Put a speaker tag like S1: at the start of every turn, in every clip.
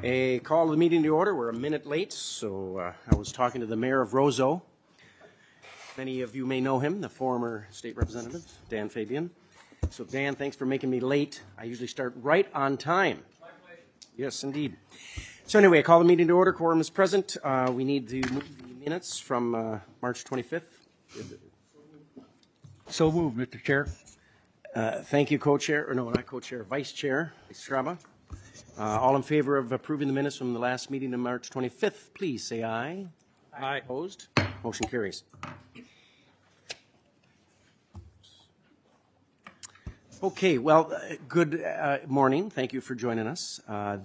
S1: A call the meeting to order. We're a minute late, so I was talking to the mayor of Roseau. Many of you may know him, the former state representative, Dan Fabian. So Dan, thanks for making me late. I usually start right on time. My pleasure. Yes, indeed. So anyway, I call the meeting to order. Quorum is present. We need to move the minutes from March 25th.
S2: So moved, Mr. Chair.
S1: Thank you, co-chair, or no, not co-chair, vice chair, Straba. All in favor of approving the minutes from the last meeting on March 25th, please say aye.
S2: Aye.
S1: Opposed? Motion carries. Okay, well, good morning. Thank you for joining us.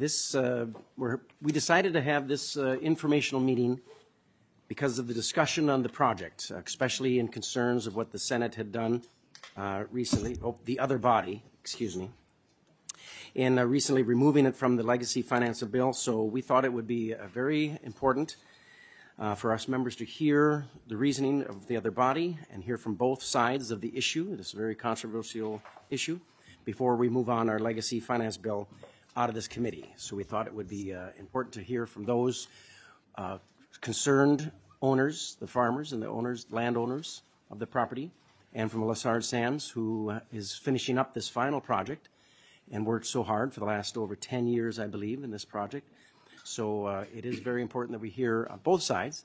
S1: We decided to have this informational meeting because of the discussion on the project, especially in concerns of what the Senate had done recently, the other body, excuse me, in recently removing it from the legacy finance bill. So we thought it would be very important for us members to hear the reasoning of the other body and hear from both sides of the issue, this very controversial issue, before we move on our legacy finance bill out of this committee. So we thought it would be important to hear from those concerned owners, the farmers and the owners, landowners of the property, and from Lessard Sams, who is finishing up this final project and worked so hard for the last over 10 years, I believe, in this project. So it is very important that we hear both sides.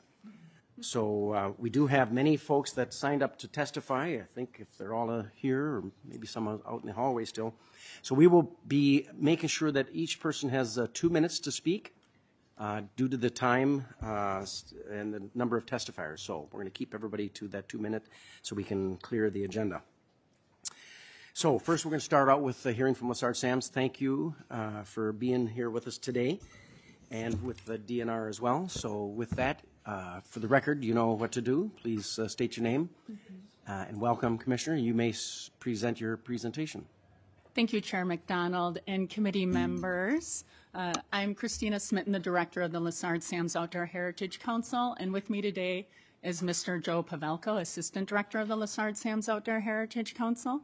S1: So we do have many folks that signed up to testify. I think if they're all here, or maybe some out in the hallway still. So we will be making sure that each person has 2 minutes to speak due to the time and the number of testifiers. So we're going to keep everybody to that 2 minute so we can clear the agenda. So first we're going to start out with the hearing from Lessard Sams. Thank you for being here with us today and with the DNR as well. So with that, for the record, you know what to do. Please state your name and welcome, Commissioner. You may present your presentation.
S3: Thank you, Chair McDonald and committee members. I'm Christina Smitten, the director of the Lessard Sams Outdoor Heritage Council, and with me today is Mr. Joe Pavelko, assistant director of the Lessard Sams Outdoor Heritage Council.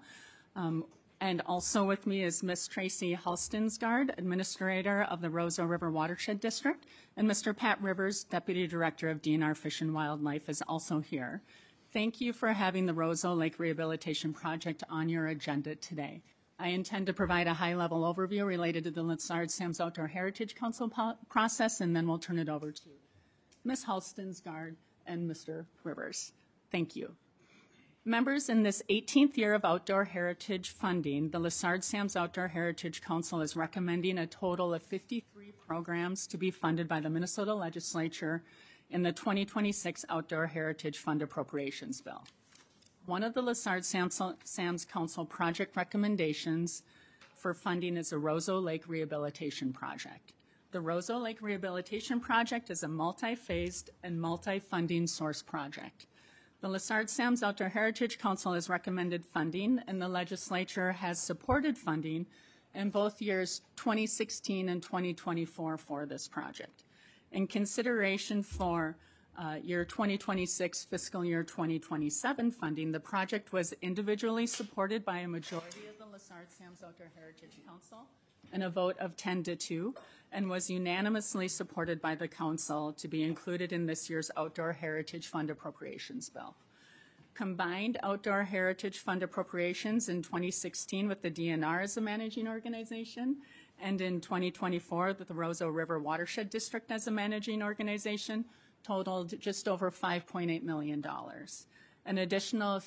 S3: And also with me is Ms. Tracy Halstensgaard, Administrator of the Roseau River Watershed District, and Mr. Pat Rivers, Deputy Director of DNR Fish and Wildlife, is also here. Thank you for having the Roseau Lake Rehabilitation Project on your agenda today. I intend to provide a high-level overview related to the Lessard Sams Outdoor Heritage Council process, and then we'll turn it over to Ms. Halstensgaard and Mr. Rivers. Thank you. Members, in this 18th year of outdoor heritage funding, the Lessard Sams Outdoor Heritage Council is recommending a total of 53 programs to be funded by the Minnesota Legislature in the 2026 Outdoor Heritage Fund Appropriations Bill. One of the Lessard Sams Council project recommendations for funding is a Roseau Lake Rehabilitation Project. The Roseau Lake Rehabilitation Project is a multi-phased and multi-funding source project. The Lessard Sams Outdoor Heritage Council has recommended funding, and the legislature has supported funding in both years 2016 and 2024 for this project. In consideration for year 2026, fiscal year 2027 funding, the project was individually supported by a majority of the Lessard Sams Outdoor Heritage Council in a vote of 10-2, and was unanimously supported by the Council to be included in this year's Outdoor Heritage Fund Appropriations Bill. Combined Outdoor Heritage Fund appropriations in 2016 with the DNR as a managing organization, and in 2024 with the Roseau River Watershed District as a managing organization, totaled just over $5.8 million. An additional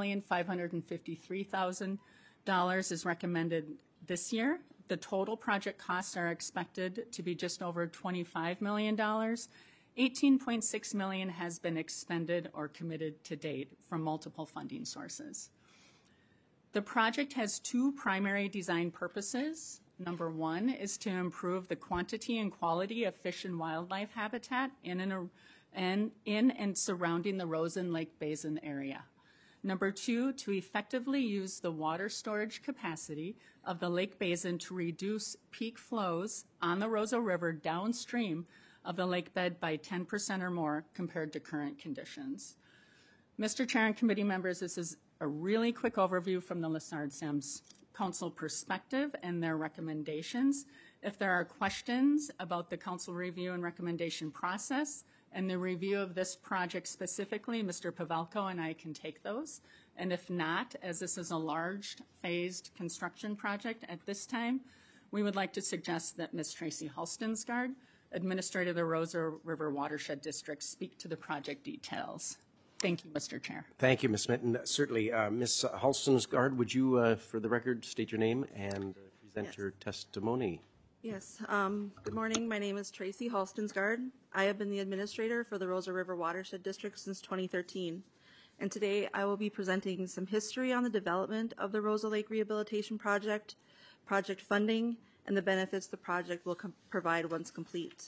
S3: $3,553,000 is recommended this year. The total project costs are expected to be just over $25 million. $18.6 million has been expended or committed to date from multiple funding sources. The project has two primary design purposes. Number one is to improve the quantity and quality of fish and wildlife habitat in and surrounding the Rosen Lake Basin area. Number two, to effectively use the water storage capacity of the lake basin to reduce peak flows on the Roseau River downstream of the lake bed by 10% or more compared to current conditions. Mr. Chair and committee members, this is a really quick overview from the Lessard Sams council perspective and their recommendations. If there are questions about the council review and recommendation process and the review of this project specifically, Mr. Pavelko and I can take those. And if not, as this is a large phased construction project at this time, we would like to suggest that Ms. Tracy Halstensgaard, Administrator of the Rosa River Watershed District, speak to the project details. Thank you, Mr. Chair.
S1: Thank you, Ms. Smitten. Certainly, Ms. Halstensgaard, would you, for the record, state your name and present your testimony?
S2: Yes. Good morning. My name is Tracy Halstensgaard. I have been the administrator for the Rosa River Watershed District since 2013. And today I will be presenting some history on the development of the Rosa Lake Rehabilitation Project, project funding, and the benefits the project will provide once complete.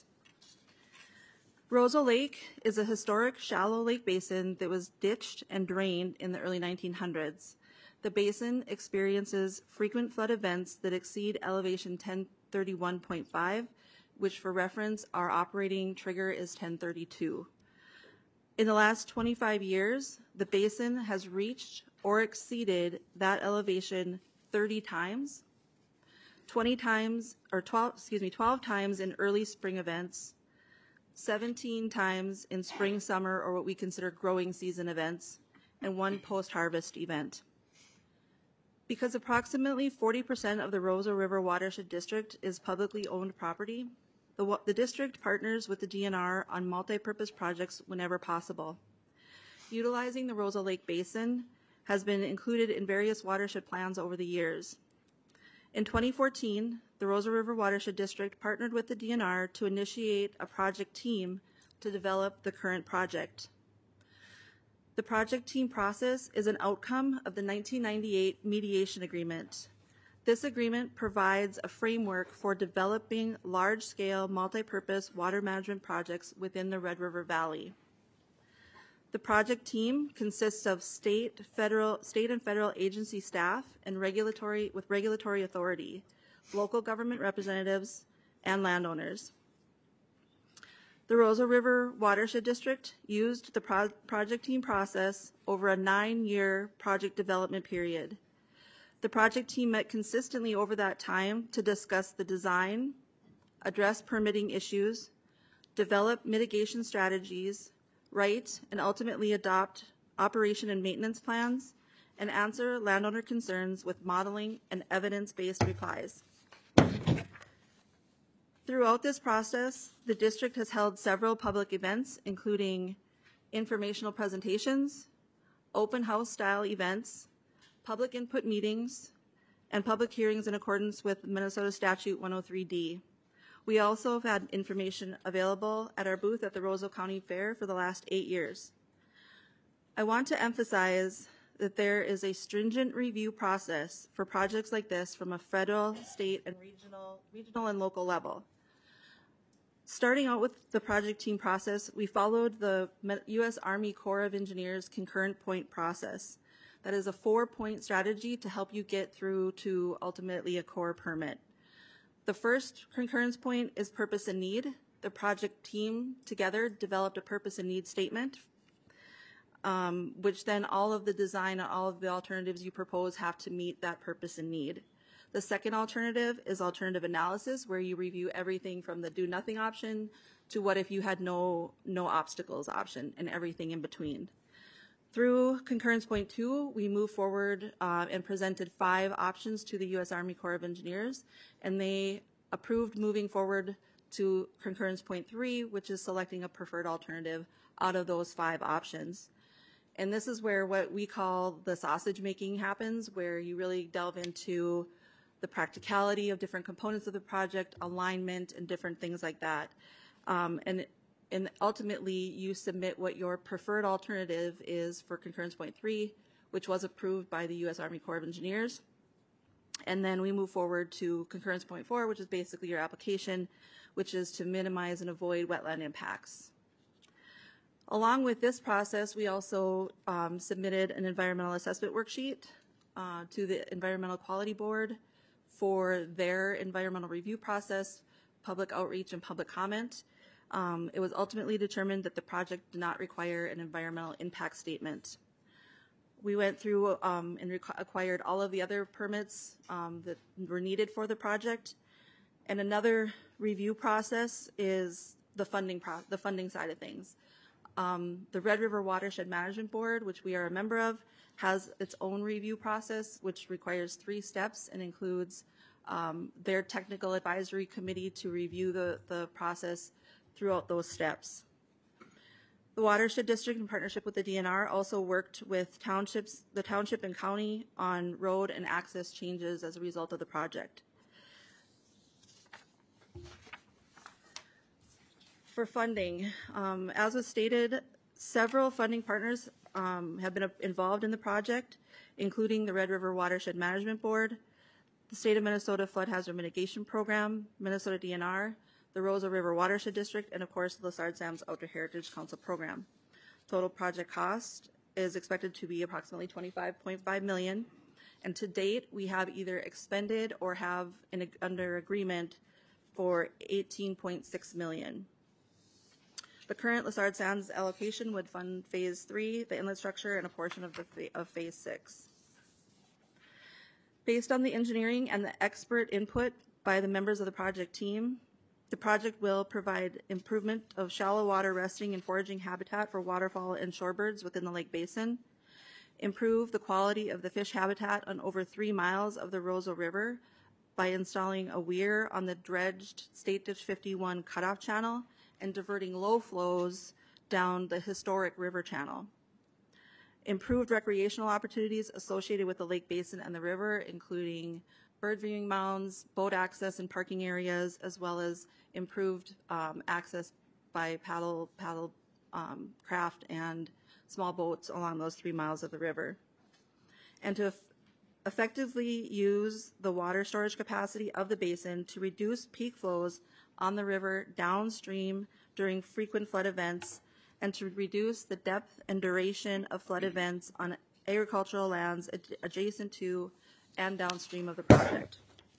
S2: Rosa Lake is a historic shallow lake basin that was ditched and drained in the early 1900s. The basin experiences frequent flood events that exceed elevation 1031.5, which for reference, our operating trigger is 1032. In the last 25 years, the basin has reached or exceeded that elevation 30 times, 12 times in early spring events, 17 times in spring, summer, or what we consider growing season events, and one post-harvest event. Because approximately 40% of the Rosa River Watershed District is publicly owned property, the district partners with the DNR on multi-purpose projects whenever possible. Utilizing the Rosa Lake Basin has been included in various watershed plans over the years. In 2014, the Rosa River Watershed District partnered with the DNR to initiate a project team to develop the current project. The project team process is an outcome of the 1998 mediation agreement. This agreement provides a framework for developing large-scale multi-purpose water management projects within the Red River Valley. The project team consists of state and federal agency staff and regulatory authority, local government representatives, and landowners. The Rosa River Watershed District used the project team process over a 9-year project development period. The project team met consistently over that time to discuss the design, address permitting issues, develop mitigation strategies, write and ultimately adopt operation and maintenance plans, and answer landowner concerns with modeling and evidence-based replies. Throughout this process, the district has held several public events, including informational presentations, open house style events, public input meetings, and public hearings in accordance with Minnesota Statute 103D. We also have had information available at our booth at the Roseau County Fair for the last 8 years. I want to emphasize that there is a stringent review process for projects like this from a federal, state, and regional and local level. Starting out with the project team process, we followed the U.S. Army Corps of Engineers concurrent point process. That is a 4-point strategy to help you get through to ultimately a Corps permit. The first concurrence point is purpose and need. The project team together developed a purpose and need statement, which then all of the design and all of the alternatives you propose have to meet that purpose and need. The second alternative is alternative analysis, where you review everything from the do nothing option to what if you had no obstacles option and everything in between. Through concurrence point 2, we moved forward and presented 5 options to the U.S. Army Corps of Engineers, and they approved moving forward to concurrence point 3, which is selecting a preferred alternative out of those 5 options. And this is where what we call the sausage making happens, where you really delve into the practicality of different components of the project, alignment, and different things like that. And ultimately, you submit what your preferred alternative is for concurrence point 3, which was approved by the U.S. Army Corps of Engineers. And then we move forward to concurrence point 4, which is basically your application, which is to minimize and avoid wetland impacts. Along with this process, we also submitted an environmental assessment worksheet to the Environmental Quality Board for their environmental review process, public outreach, and public comment. It was ultimately determined that the project did not require an environmental impact statement. we went through and acquired all of the other permits that were needed for the project. And another review process is the funding side of things. The Red River Watershed Management Board, which we are a member of, has its own review process, which requires 3 steps and includes their technical advisory committee to review the process throughout those steps. The Watershed District, in partnership with the DNR, also worked with the township and county on road and access changes as a result of the project. For funding, as was stated, several funding partners have been involved in the project, including the Red River Watershed Management Board, the State of Minnesota Flood Hazard Mitigation Program, Minnesota DNR, the Roseau River Watershed District, and of course the Lessard Sam's Outdoor Heritage Council program. Total project cost is expected to be approximately $25.5 million, and to date we have either expended or have under agreement for $18.6 million. The current Lessard Sands allocation would fund Phase 3, the inlet structure, and a portion of Phase 6. Based on the engineering and the expert input by the members of the project team, the project will provide improvement of shallow water resting and foraging habitat for waterfowl and shorebirds within the lake basin, improve the quality of the fish habitat on over 3 miles of the Roseau River by installing a weir on the dredged State Ditch 51 cutoff channel and diverting low flows down the historic river channel. Improved recreational opportunities associated with the lake basin and the river, including bird viewing mounds, boat access and parking areas, as well as improved access by paddle craft and small boats along those 3 miles of the river. And to effectively use the water storage capacity of the basin to reduce peak flows on the river downstream during frequent flood events, and to reduce the depth and duration of flood events on agricultural lands adjacent to and downstream of the project.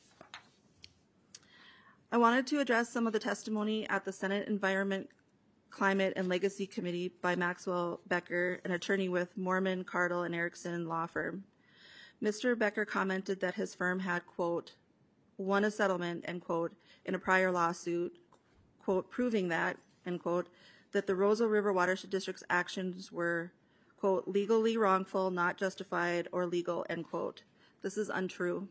S2: I wanted to address some of the testimony at the Senate Environment, Climate, and Legacy Committee by Maxwell Becker, an attorney with Mormon, Cardle, and Erickson law firm. Mr. Becker commented that his firm had, quote, won a settlement, end quote, in a prior lawsuit, quote, proving that, end quote, that the Roseau River Watershed District's actions were, quote, legally wrongful, not justified, or legal, end quote. This is untrue.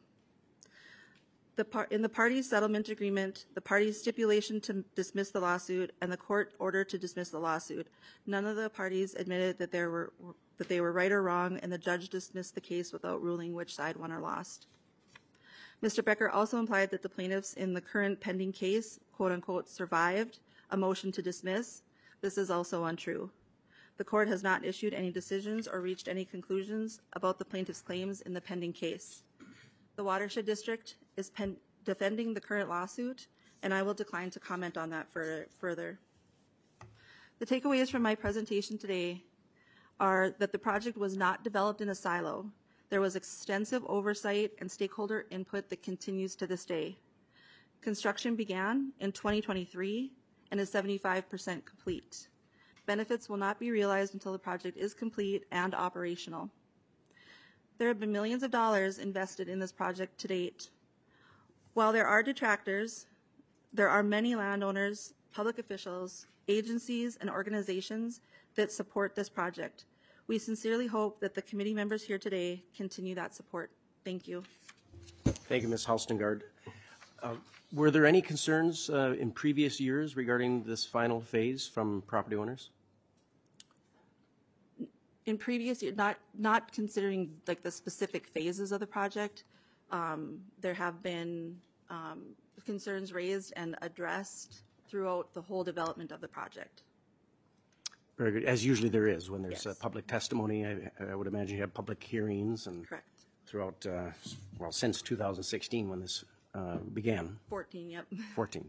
S2: In the parties' settlement agreement, the parties' stipulation to dismiss the lawsuit, and the court order to dismiss the lawsuit, none of the parties admitted that they were right or wrong, and the judge dismissed the case without ruling which side won or lost. Mr. Becker also implied that the plaintiffs in the current pending case, quote unquote, survived a motion to dismiss. This is also untrue. The court has not issued any decisions or reached any conclusions about the plaintiff's claims in the pending case. The Watershed District is defending the current lawsuit, and I will decline to comment on that further. The takeaways from my presentation today are that the project was not developed in a silo. There was extensive oversight and stakeholder input that continues to this day. Construction began in 2023 and is 75% complete. Benefits will not be realized until the project is complete and operational. There have been millions of dollars invested in this project to date. While there are detractors, there are many landowners, public officials, agencies, and organizations that support this project. We sincerely hope that the committee members here today continue that support. Thank you.
S1: Thank you, Ms. Halstengard. Were there any concerns in previous years regarding this final phase from property owners?
S2: In previous years, not considering like the specific phases of the project, there have been concerns raised and addressed throughout the whole development of the project.
S1: Very good. As usually there is when there's
S2: Yes.
S1: public testimony. I would imagine you have public hearings and
S2: Correct.
S1: throughout, well, since 2016 when this began.
S2: 14, yep.
S1: 14.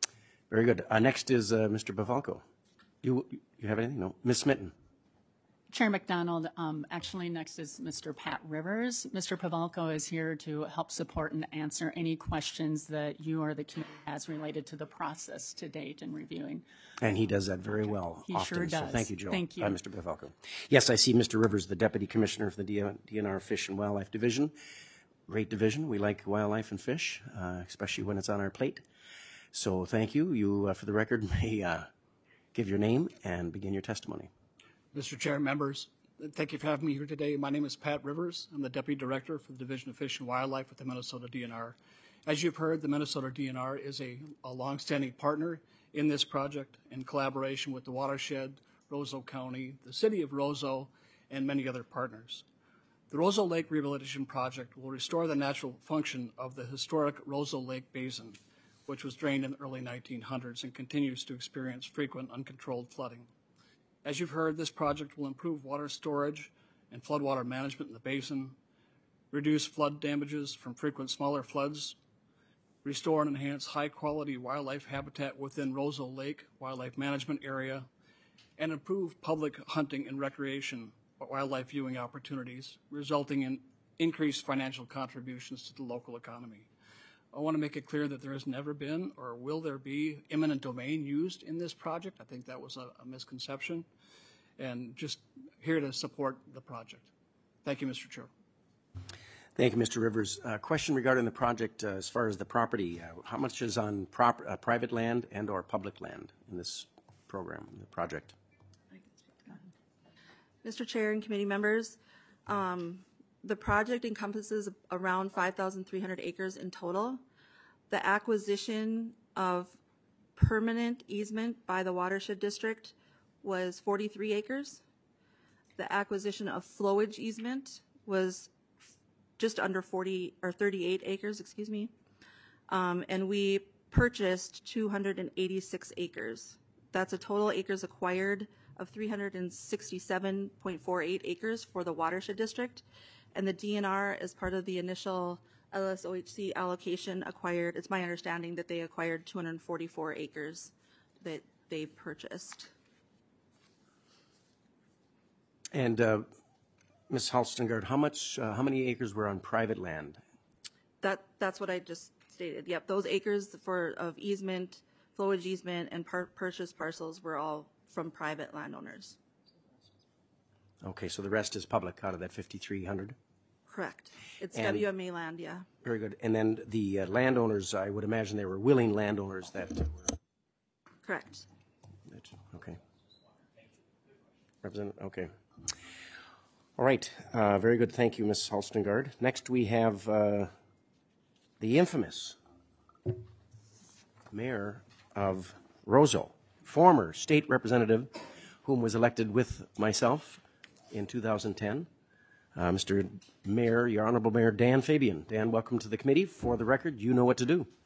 S1: Very good. Next is Mr. Pavelko. You have anything? No. Ms. Smitten.
S3: Chair McDonald, actually next is Mr. Pat Rivers. Mr. Pavelko is here to help support and answer any questions that you or the committee has related to the process to date in reviewing.
S1: And he does that very well.
S3: He
S1: often.
S3: sure does.
S1: So thank you, Joe.
S3: Thank you.
S1: Mr. Pavelko. Yes, I see Mr. Rivers, the Deputy Commissioner for the DNR Fish and Wildlife Division. Great division. We like wildlife and fish, especially when it's on our plate. So thank you. You, for the record, may give your name and begin your testimony.
S4: Mr. Chair, members, thank you for having me here today. My name is Pat Rivers. I'm the Deputy Director for the Division of Fish and Wildlife with the Minnesota DNR. As you've heard, the Minnesota DNR is a longstanding partner in this project in collaboration with the watershed, Roseau County, the City of Roseau, and many other partners. The Roseau Lake Rehabilitation Project will restore the natural function of the historic Roseau Lake Basin, which was drained in the early 1900s and continues to experience frequent uncontrolled flooding. As you've heard, this project will improve water storage and floodwater management in the basin, reduce flood damages from frequent smaller floods, restore and enhance high-quality wildlife habitat within Roseau Lake Wildlife Management Area, and improve public hunting and recreation wildlife viewing opportunities, resulting in increased financial contributions to the local economy. I want to make it clear that there has never been or will there be eminent domain used in this project. I think that was a misconception, and just here to support the project. Thank you, Mr. Chair.
S1: Thank you, Mr. Rivers. Question regarding the project as far as the property. How much is on private land and or public land in this program, the project?
S2: Mr. Chair and committee members, the project encompasses around 5,300 acres in total. The acquisition of permanent easement by the watershed district was 43 acres. The acquisition of flowage easement was just under 38 acres, excuse me. And we purchased 286 acres. That's a total acres acquired of 367.48 acres for the watershed district. And the DNR, as part of the initial LSOHC allocation, acquired, it's my understanding that they acquired 244 acres that they purchased.
S1: And Ms. Halstengard, how many acres were on private land?
S2: That's what I just stated. Yep, those acres of easement, flowage easement, and purchase parcels were all from private landowners.
S1: Okay, so the rest is public out of that 5,300?
S2: Correct. It's
S1: And-
S2: WMA land, yeah.
S1: Very good. And then the landowners, I would imagine they were willing landowners that were...
S2: Correct.
S1: Okay. Okay. All right. Very good. Thank you, Ms. Halstengard. Next, we have the infamous mayor of Roseau, former state representative, whom was elected with myself in 2010. Mr. Mayor, your Honorable Mayor Dan Fabian. Dan, welcome to the committee. For the record, you know what to do.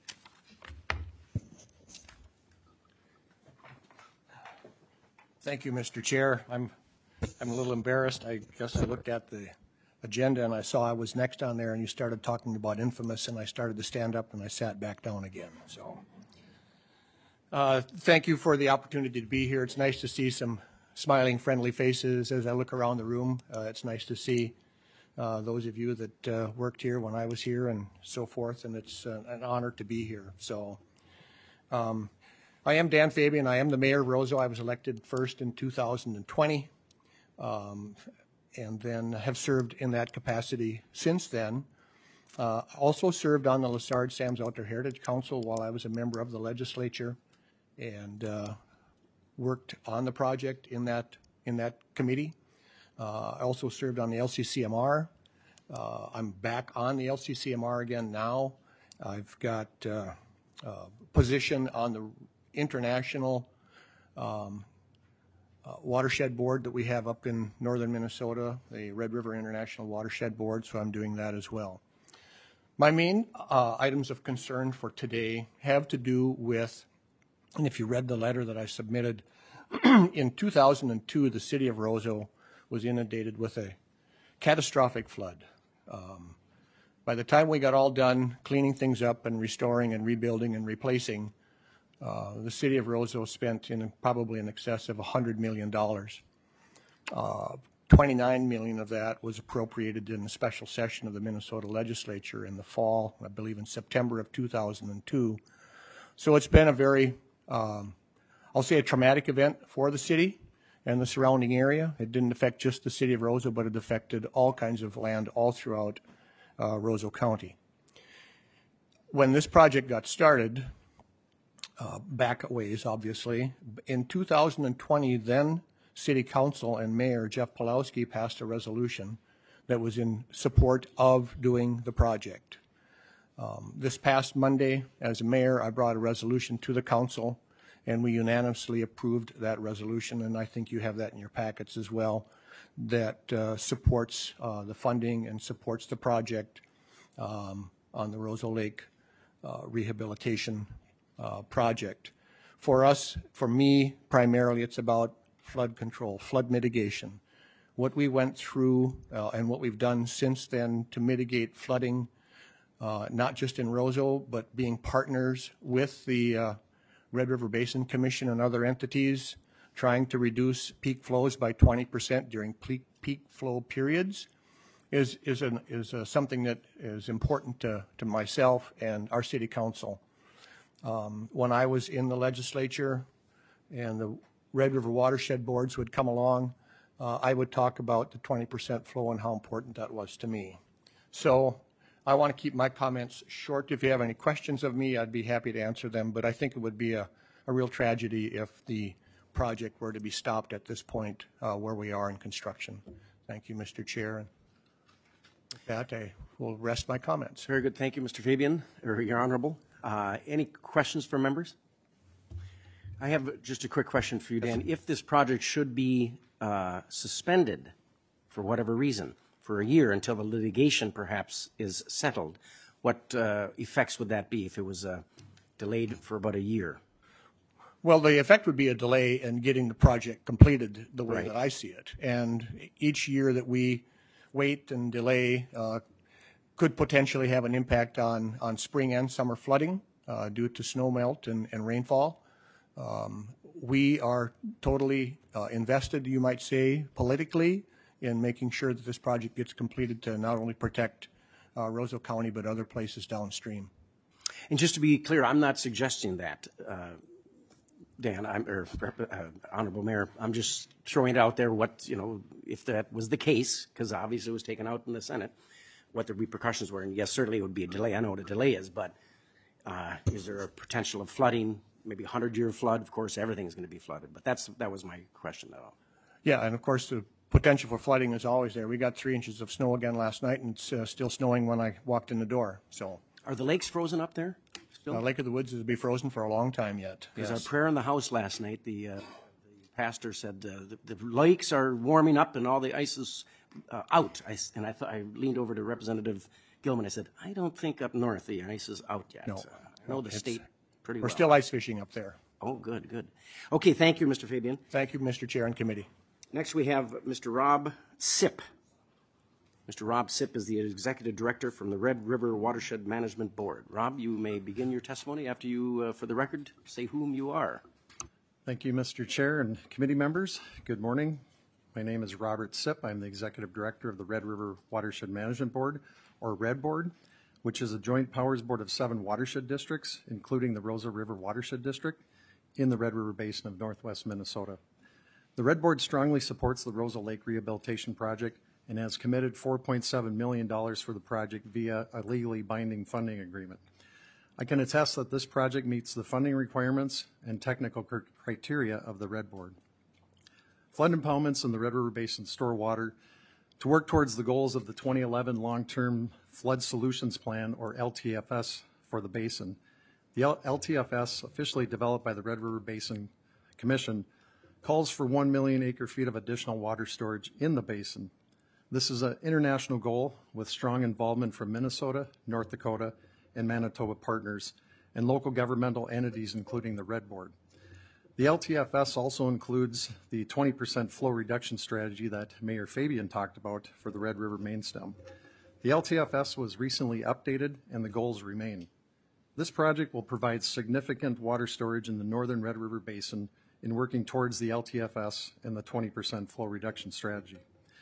S5: Thank you, Mr. Chair. I'm a little embarrassed. I guess I looked at the agenda and I saw I was next on there and you started talking about infamous and I started to stand up and I sat back down again. So thank you for the opportunity to be here. It's nice to see some smiling, friendly faces as I look around the room. It's nice to see those of you that worked here when I was here and so forth, and it's an honor to be here. So I am Dan Fabian. I am the mayor of Roseau. I was elected first in 2020 and then have served in that capacity since then. Also served on the Lessard-Sams Outdoor Heritage Council while I was a member of the legislature, and worked on the project in that committee. I also served on the LCCMR. I'm back on the LCCMR again now. I've got a position on the international watershed board that we have up in northern Minnesota, the Red River International Watershed Board, so I'm doing that as well. My main items of concern for today have to do with, and if you read the letter that I submitted, in 2002, the city of Roseau was inundated with a catastrophic flood. By the time we got all done cleaning things up and restoring and rebuilding and replacing, the city of Roseau spent probably in excess of $100 million. $29 million of that was appropriated in a special session of the Minnesota legislature in the fall, I believe in September of 2002. So it's been a very, I'll say a traumatic event for the city and the surrounding area. It didn't affect just the city of Roseau, but it affected all kinds of land all throughout Roseau County. When this project got started, back a ways obviously, in 2020 then City Council and Mayor Jeff Pawlowski passed a resolution that was in support of doing the project. This past Monday, as a mayor, I brought a resolution to the council, and we unanimously approved that resolution, and I think you have that in your packets as well, that supports the funding and supports the project on the Roseau Lake rehabilitation project. For us, for me, primarily, it's about flood control, flood mitigation. What we went through and what we've done since then to mitigate flooding, not just in Roseau, but being partners with the Red River Basin Commission and other entities, trying to reduce peak flows by 20% during peak flow periods, is something that is important to myself and our city council. When I was in the legislature and the Red River watershed boards would come along, I would talk about the 20% flow and how important that was to me. So I want to keep my comments short. If you have any questions of me, I'd be happy to answer them, but I think it would be a real tragedy if the project were to be stopped at this point where we are in construction. Thank you, Mr. Chair. And with that, I will rest my comments.
S1: Very good. Thank you, Mr. Fabian, or Your Honorable. Any questions from members? I have just a quick question for you, Dan. If this project should be suspended for whatever reason for a year until the litigation perhaps is settled, what effects would that be if it was delayed for about a year?
S5: Well, the effect would be a delay in getting the project completed the way that I see it. And each year that we wait and delay could potentially have an impact on spring and summer flooding due to snow melt and rainfall. We are totally invested, you might say, politically in making sure that this project gets completed to not only protect Roseau County, but other places downstream.
S1: And just to be clear, I'm not suggesting that, Dan, Honorable Mayor. I'm just throwing it out there what, if that was the case, because obviously it was taken out in the Senate, what the repercussions were. And yes, certainly it would be a delay. I know what a delay is, but is there a potential of flooding? Maybe 100-year flood? Of course, everything's going to be flooded, but that was my question, though. Yeah, and of course, the potential for flooding is always there. We got 3 inches of snow again last night, and it's still snowing when I walked in the door. So, are the lakes frozen up there still? Lake of the Woods will be frozen for a long time yet. Because our prayer in the house last night, the pastor said the lakes are warming up and all the ice is out. I leaned over to Representative Gilman. I said, I don't think up north the ice is out yet. No, I know the state pretty well. We're still ice fishing up there. Oh, good, good. Okay, thank you, Mr. Fabian. Thank you, Mr. Chair and committee. Next, we have Mr. Rob Sipp. Mr. Rob Sipp is the Executive Director from the Red River Watershed Management Board. Rob, you may begin your testimony after you, for the record, say whom you are.
S6: Thank you, Mr. Chair and committee members. Good morning. My name is Robert Sipp. I'm the Executive Director of the Red River Watershed Management Board, or RED Board, which is a joint powers board of 7 watershed districts, including the Roseau River Watershed District in the Red River Basin of Northwest Minnesota. The RED Board strongly supports the Roseau Lake Rehabilitation Project and has committed $4.7 million for the project via a legally binding funding agreement. I can attest that this project meets the funding requirements and technical criteria of the RED Board. Flood impoundments in the Red River Basin store water to work towards the goals of the 2011 Long-Term Flood Solutions Plan, or LTFS, for the basin. The LTFS, officially developed by the Red River Basin Commission, calls for 1 million acre-feet of additional water storage in the basin. This is an international goal with strong involvement from Minnesota, North Dakota, and Manitoba partners, and local governmental entities, including the RED Board. The LTFS also includes the 20% flow reduction strategy that Mayor Fabian talked about for the Red River main stem. The LTFS was recently updated and the goals remain. This project will provide significant water storage in the northern Red River Basin in working towards the LTFS and the 20% flow reduction strategy.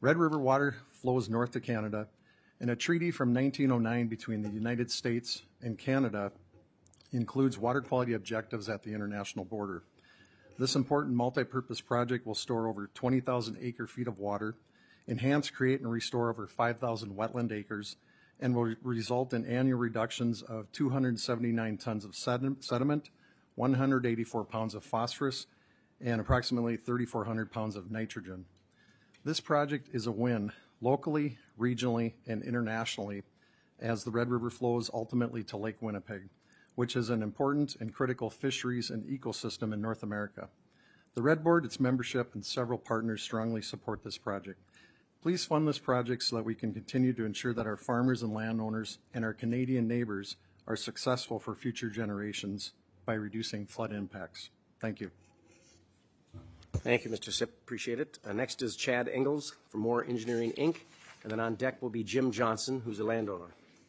S6: Red River water flows north to Canada, and a treaty from 1909 between the United States and Canada includes water quality objectives at the international border. This important multi-purpose project will store over 20,000 acre-feet of water, enhance, create, and restore over 5,000 wetland acres, and will result in annual reductions of 279 tons of sediment, 184 pounds of phosphorus, and approximately 3,400 pounds of nitrogen. This project is a win locally, regionally, and internationally as the Red River flows ultimately to Lake Winnipeg, which is an important and critical fisheries and ecosystem in North America. The Red Board, its membership, and several partners strongly support this project. Please fund this project so that we can continue to ensure that our farmers and landowners and our Canadian neighbors are successful for future generations by reducing flood impacts. Thank you.
S1: Thank you, Mr. Sipp. Appreciate it. Next is Chad Engels from Moore Engineering, Inc. And then on deck will be Jim Johnson, who's a landowner.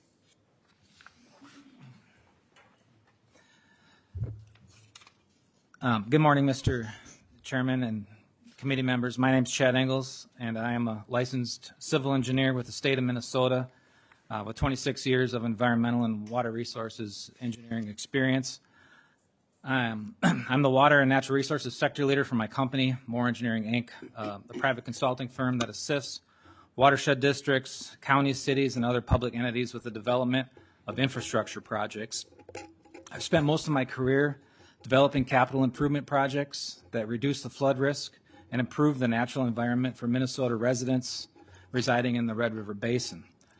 S7: Good morning, Mr. Chairman and committee members. My name is Chad Engels, and I am a licensed civil engineer with the state of Minnesota with 26 years of environmental and water resources engineering experience. I'm the water and natural resources sector leader for my company, Moore Engineering, Inc., a private consulting firm that assists watershed districts, counties, cities, and other public entities with the development of infrastructure projects. I've spent most of my career developing capital improvement projects that reduce the flood risk and improve the natural environment for Minnesota residents residing in the Red River Basin.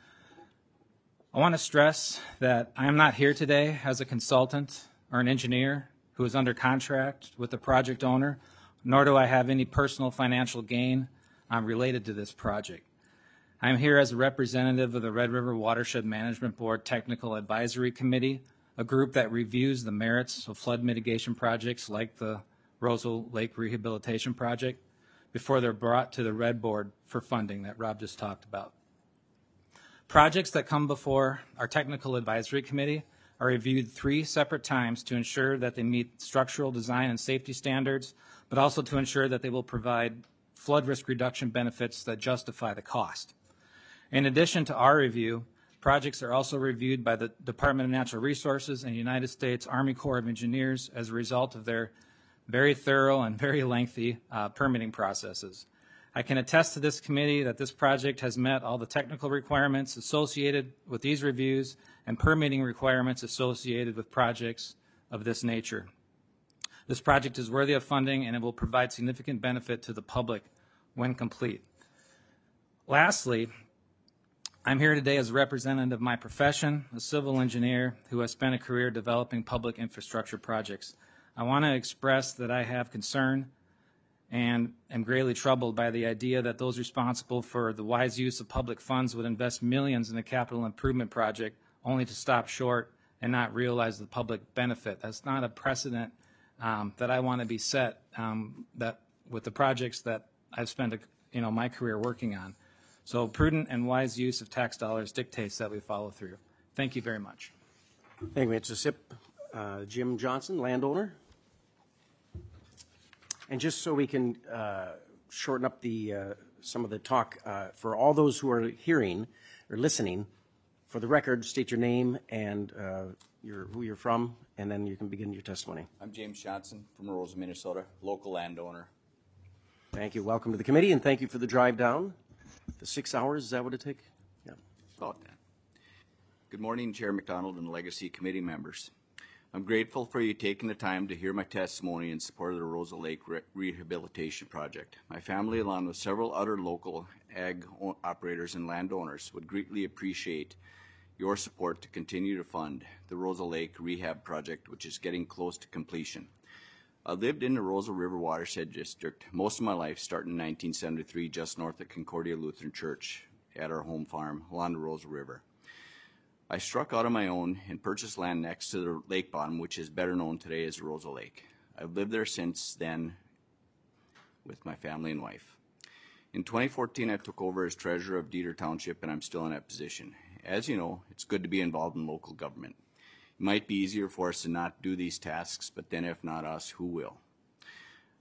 S7: I want to stress that I am not here today as a consultant or an engineer who is under contract with the project owner, nor do I have any personal financial gain related to this project. I am here as a representative of the Red River Watershed Management Board Technical Advisory Committee, a group that reviews the merits of flood mitigation projects like the Rosal Lake Rehabilitation Project before they're brought to the Red Board for funding that Rob just talked about. Projects that come before our Technical Advisory Committee are reviewed 3 separate times to ensure that they meet structural design and safety standards, but also to ensure that they will provide flood risk reduction benefits that justify the cost. In addition to our review, projects are also reviewed by the Department of Natural Resources and United States Army Corps of Engineers as a result of their very thorough and very lengthy permitting processes. I can attest to this committee that this project has met all the technical requirements associated with these reviews and permitting requirements associated with projects of this nature. This project is worthy of funding, and it will provide significant benefit to the public when complete. Lastly, I'm here today as a representative of my profession, a civil engineer who has spent a career developing public infrastructure projects. I want to express that I have concern and am greatly troubled by the idea that those responsible for the wise use of public funds would invest millions in a capital improvement project only to stop short and not realize the public benefit. That's not a precedent that I want to be set that with the projects that I've spent my career working on. So prudent and wise use of tax dollars dictates that we follow through. Thank you very much.
S1: Thank you, Mr. Sipp. Jim Johnson, landowner. And just so we can shorten up some of the talk, for all those who are hearing or listening, for the record, state your name and who you're from, and then you can begin your testimony.
S8: I'm James Johnson from Rosal, Minnesota, local landowner.
S1: Thank you. Welcome to the committee, and thank you for the drive down. The 6 hours, is that what it take? Yeah.
S8: About that. Good morning, Chair McDonald and Legacy Committee members. I'm grateful for you taking the time to hear my testimony in support of the Rosal Lake Rehabilitation Project. My family, along with several other local ag operators and landowners, would greatly appreciate your support to continue to fund the Rosal Lake Rehab Project, which is getting close to completion. I lived in the Rosal River Watershed District most of my life, starting in 1973, just north of Concordia Lutheran Church at our home farm along the Rosal River. I struck out on my own and purchased land next to the lake bottom, which is better known today as the Rosal Lake. I've lived there since then with my family and wife. In 2014, I took over as treasurer of Dieter Township, and I'm still in that position. As you know, it's good to be involved in local government. It might be easier for us to not do these tasks, but then if not us, who will?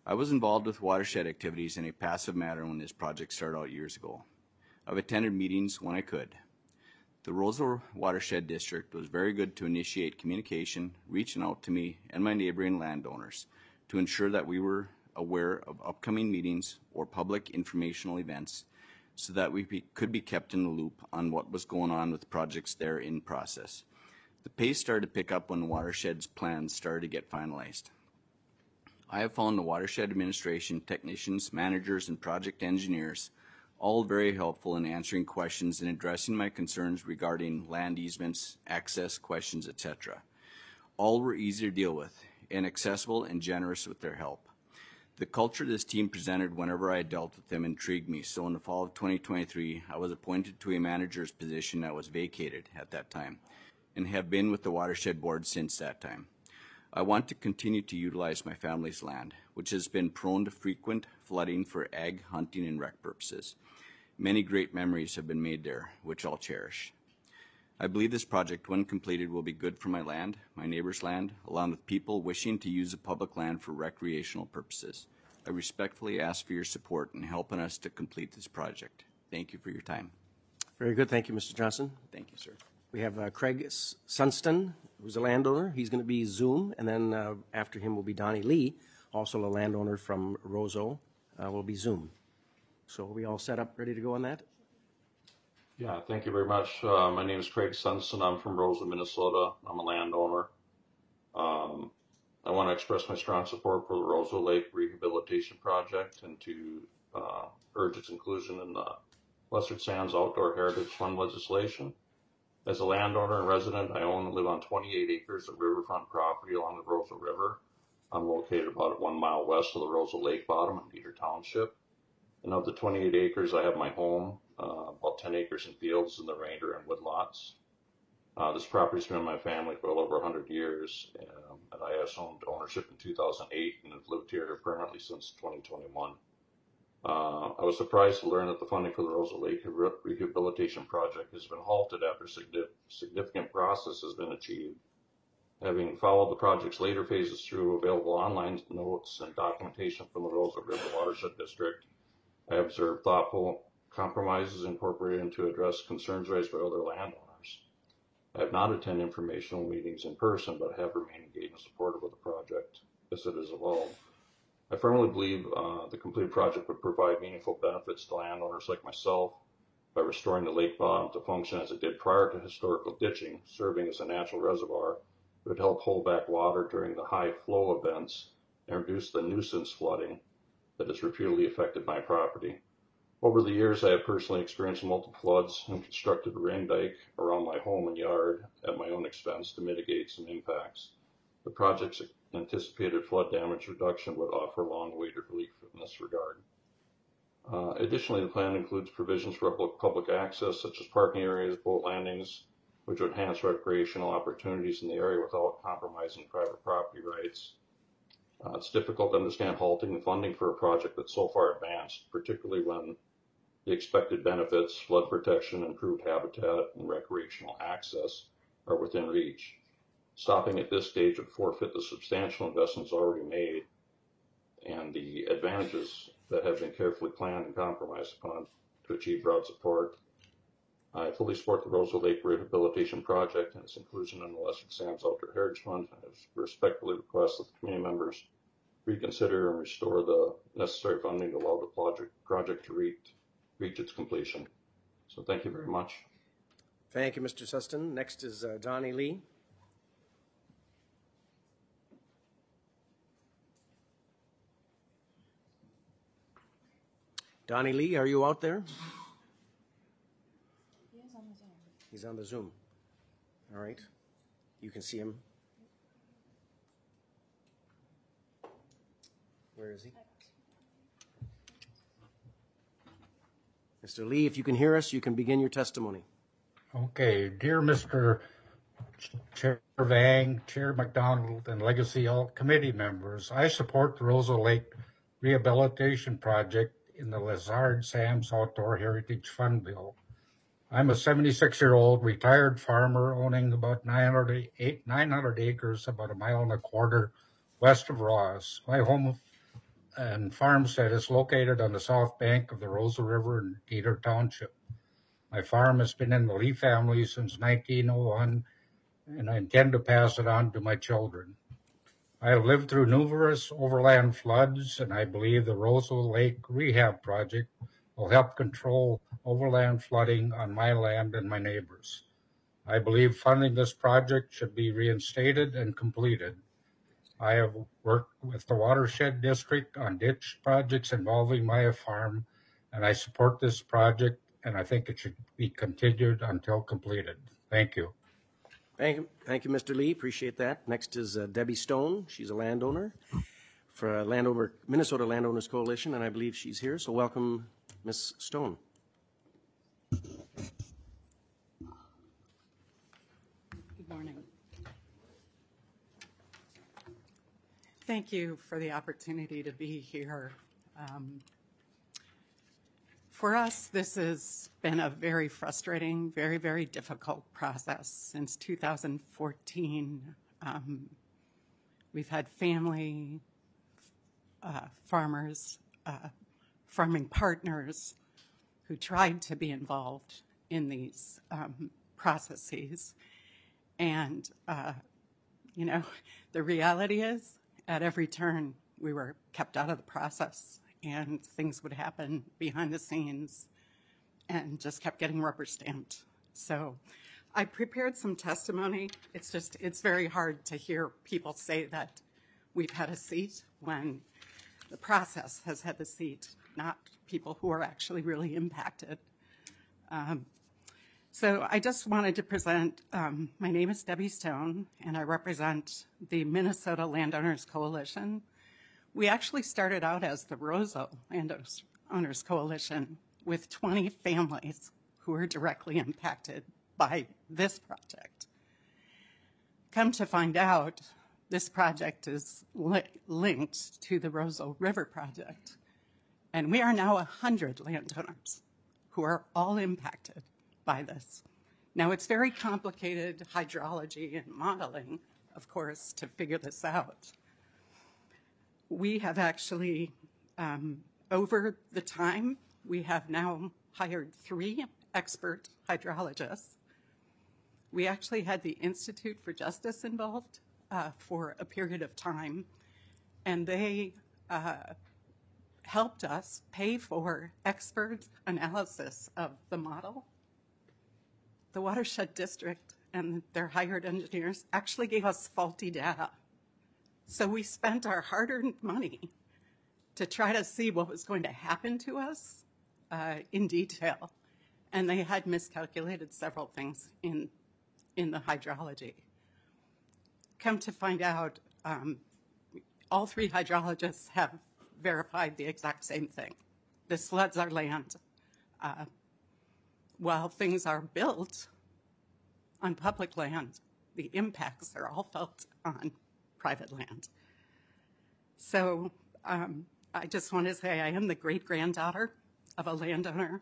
S8: I was involved with watershed activities in a passive manner when this project started out years ago. I've attended meetings when I could. The Roseau Watershed District was very good to initiate communication, reaching out to me and my neighboring landowners to ensure that we were aware of upcoming meetings or public informational events so that we could be kept in the loop on what was going on with projects there in process. The pace started to pick up when the watershed's plans started to get finalized. I have found the watershed administration, technicians, managers, and project engineers all very helpful in answering questions and addressing my concerns regarding land easements, access questions, etc. All were easy to deal with and accessible and generous with their help. The culture this team presented whenever I dealt with them intrigued me, so in the fall of 2023, I was appointed to a manager's position that was vacated at that time and have been with the Watershed Board since that time. I want to continue to utilize my family's land, which has been prone to frequent flooding for ag, hunting, and rec purposes. Many great memories have been made there, which I'll cherish. I believe this project, when completed, will be good for my land, my neighbor's land, along with people wishing to use the public land for recreational purposes. I respectfully ask for your support in helping us to complete this project. Thank you for your time.
S1: Very good. Thank you, Mr. Johnson.
S8: Thank you, sir.
S1: We have Craig Sunston, who's a landowner. He's going to be Zoom, and then after him will be Donnie Lee, also a landowner from Roseau, will be Zoom. So are we all set up, ready to go on that?
S9: Yeah, thank you very much. My name is Craig Sunston. I'm from Roseau, Minnesota. I'm a landowner. I want to express my strong support for the Roseau Lake Rehabilitation Project and to urge its inclusion in the Lessard Sands Outdoor Heritage Fund legislation. As a landowner and resident, I own and live on 28 acres of riverfront property along the Roseau River. I'm located about 1 mile west of the Roseau Lake bottom in Dieter Township. And of the 28 acres, I have my home, about 10 acres in fields and the remainder in woodlots. This property's been in my family for well over 100 years, and I assumed ownership in 2008 and have lived here permanently since 2021. I was surprised to learn that the funding for the Roseau Lake Rehabilitation Project has been halted after significant process has been achieved. Having followed the project's later phases through available online notes and documentation from the Roseau River Watershed District, I observed thoughtful compromises incorporated to address concerns raised by other landowners. I have not attended informational meetings in person, but have remained engaged and supportive of the project as it has evolved. I firmly believe the completed project would provide meaningful benefits to landowners like myself by restoring the lake bottom to function as it did prior to historical ditching, serving as a natural reservoir. It would help hold back water during the high flow events and reduce the nuisance flooding that has repeatedly affected my property. Over the years, I have personally experienced multiple floods and constructed a rain dike around my home and yard at my own expense to mitigate some impacts. The project's anticipated flood damage reduction would offer long-awaited relief in this regard. Additionally, the plan includes provisions for public access, such as parking areas, boat landings, which would enhance recreational opportunities in the area without compromising private property rights. It's difficult to understand halting the funding for a project that's so far advanced, particularly when the expected benefits, flood protection, improved habitat, and recreational access are within reach. Stopping at this stage would forfeit the substantial investments already made and the advantages that have been carefully planned and compromised upon to achieve broad support. I fully support the Roseau Lake Rehabilitation Project and its inclusion in the Lessard Sands Outdoor Heritage Fund. I respectfully request that the community members reconsider and restore the necessary funding to allow the project to reach its completion. So thank you very much.
S1: Thank you, Mr. Sustin. Next is Donnie Lee. Donnie Lee, are you out there?
S10: He is on the Zoom.
S1: He's on the Zoom. All right. You can see him. Where is he? Mr. Lee, if you can hear us, you can begin your testimony.
S10: Okay, dear Mr. Chair Vang, Chair McDonald, and Legacy Committee members, I support the Roseau Lake Rehabilitation Project in the Lessard Sands Outdoor Heritage Fund bill. I'm a 76-year-old retired farmer owning about 900 acres, about 1.25 miles west of Ross. My home and farmstead is located on the south bank of the Rosa River in Gator Township. My farm has been in the Lee family since 1901, and I intend to pass it on to my children. I have lived through numerous overland floods, and I believe the Rosa Lake Rehab Project will help control overland flooding on my land and my neighbors. I believe funding this project should be reinstated and completed. I have worked with the Watershed District on ditch projects involving my farm, and I support this project, and I think it should be continued until completed. Thank you.
S1: Thank you, Mr. Lee. Appreciate that. Next is Debbie Stone. She's a landowner for Minnesota Landowners Coalition, and I believe she's here. So welcome, Ms. Stone.
S11: Good morning. Thank you for the opportunity to be here. For us, this has been a very frustrating, very, very difficult process. Since 2014, we've had family, farmers, farming partners who tried to be involved in these processes. And, you know, the reality is, at every turn, we were kept out of the process, and things would happen behind the scenes and just kept getting rubber stamped. So I prepared some testimony. It's very hard to hear people say that we've had a seat when the process has had the seat, not people who are actually really impacted. So I just wanted to present, my name is Debbie Stone, and I represent the Minnesota Landowners Coalition. We actually started out as the Rosa Landowners Coalition with 20 families who were directly impacted by this project. Come to find out, this project is linked to the Rosa River project, and we are now 100 landowners who are all impacted by this. Now, it's very complicated hydrology and modeling, of course, to figure this out. We have actually, over the time, we have now hired 3 expert hydrologists. We actually had the Institute for Justice involved for a period of time, and they helped us pay for expert analysis of the model. The Watershed District and their hired engineers actually gave us faulty data. So we spent our hard-earned money to try to see what was going to happen to us in detail. And they had miscalculated several things in the hydrology. Come to find out, all 3 hydrologists have verified the exact same thing. This floods our land. While things are built on public land, the impacts are all felt on private land. So I just want to say I am the great-granddaughter of a landowner.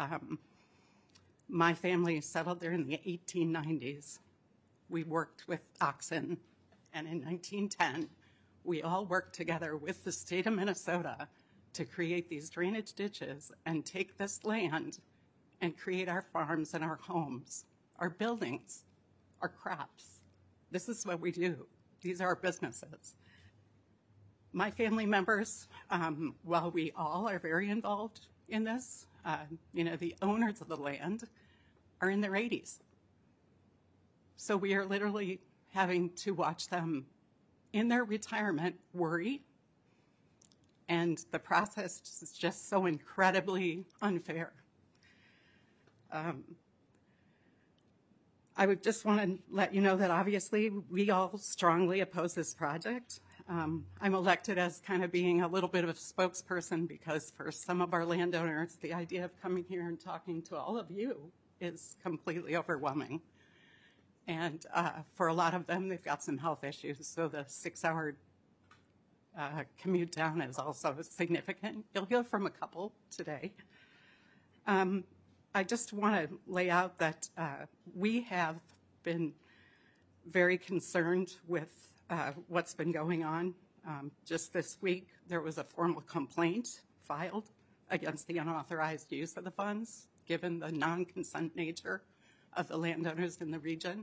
S11: My family settled there in the 1890s. We worked with oxen, and in 1910, we all worked together with the state of Minnesota to create these drainage ditches and take this land and create our farms and our homes, our buildings, our crops. This is what we do. These are our businesses. My family members, while we all are very involved in this, you know, the owners of the land are in their 80s. So we are literally having to watch them in their retirement worry, and the process is just so incredibly unfair. I would just want to let you know that obviously we all strongly oppose this project. I'm elected as kind of being a little bit of a spokesperson because for some of our landowners, the idea of coming here and talking to all of you is completely overwhelming. And for a lot of them, they've got some health issues, so the 6-hour commute down is also significant. You'll hear from a couple today. I just want to lay out that we have been very concerned with what's been going on. Just this week, there was a formal complaint filed against the unauthorized use of the funds, given the non-consent nature of the landowners in the region.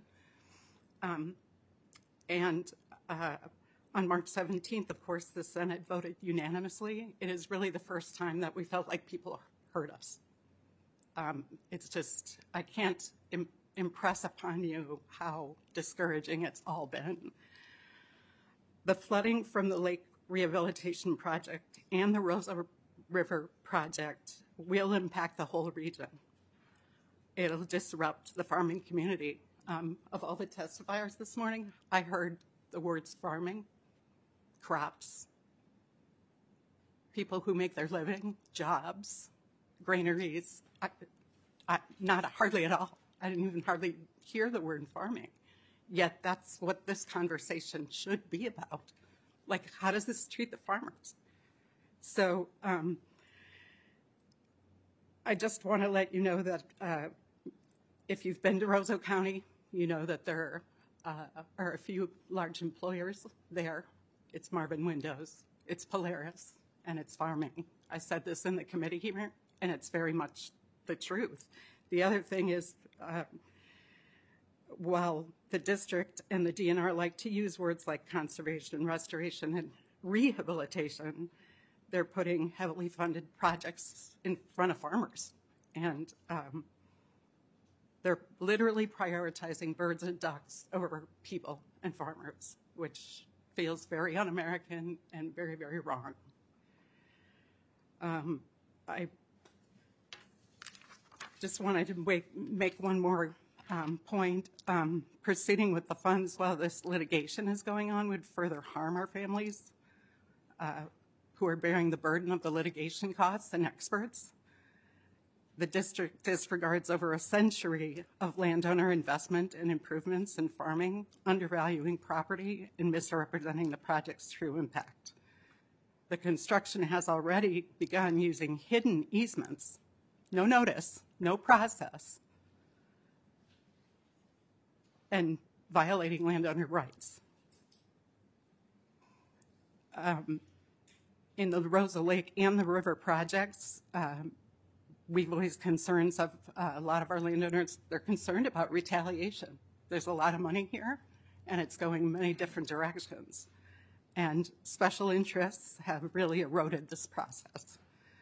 S11: On March 17th, of course, the Senate voted unanimously. It is really the first time that we felt like people heard us. It's just, I can't impress upon you how discouraging it's all been. The flooding from the Lake Rehabilitation Project and the Rosa River Project will impact the whole region. It'll disrupt the farming community. Of all the testifiers this morning, I heard the words farming, crops, people who make their living, jobs, granaries. Not hardly at all. I didn't even hardly hear the word farming. Yet that's what this conversation should be about. Like, how does this treat the farmers? So I just want to let you know that if you've been to Roseau County, you know that there are a few large employers there. It's Marvin Windows, it's Polaris, and it's farming. I said this in the committee hearing, and it's very much the truth. The other thing is, while the district and the DNR like to use words like conservation, restoration, and rehabilitation, they're putting heavily funded projects in front of farmers. And they're literally prioritizing birds and ducks over people and farmers, which feels very un-American and very, very wrong. I just wanted to make one more point. Proceeding with the funds while this litigation is going on would further harm our families who are bearing the burden of the litigation costs and experts. The district disregards over a century of landowner investment and improvements in farming, undervaluing property, and misrepresenting the project's true impact. The construction has already begun using hidden easements, no notice, no process, and violating landowner rights. In the Rosa Lake and the river projects, we've voiced concerns of a lot of our landowners. They're concerned about retaliation. There's a lot of money here, and it's going many different directions. And special interests have really eroded this process.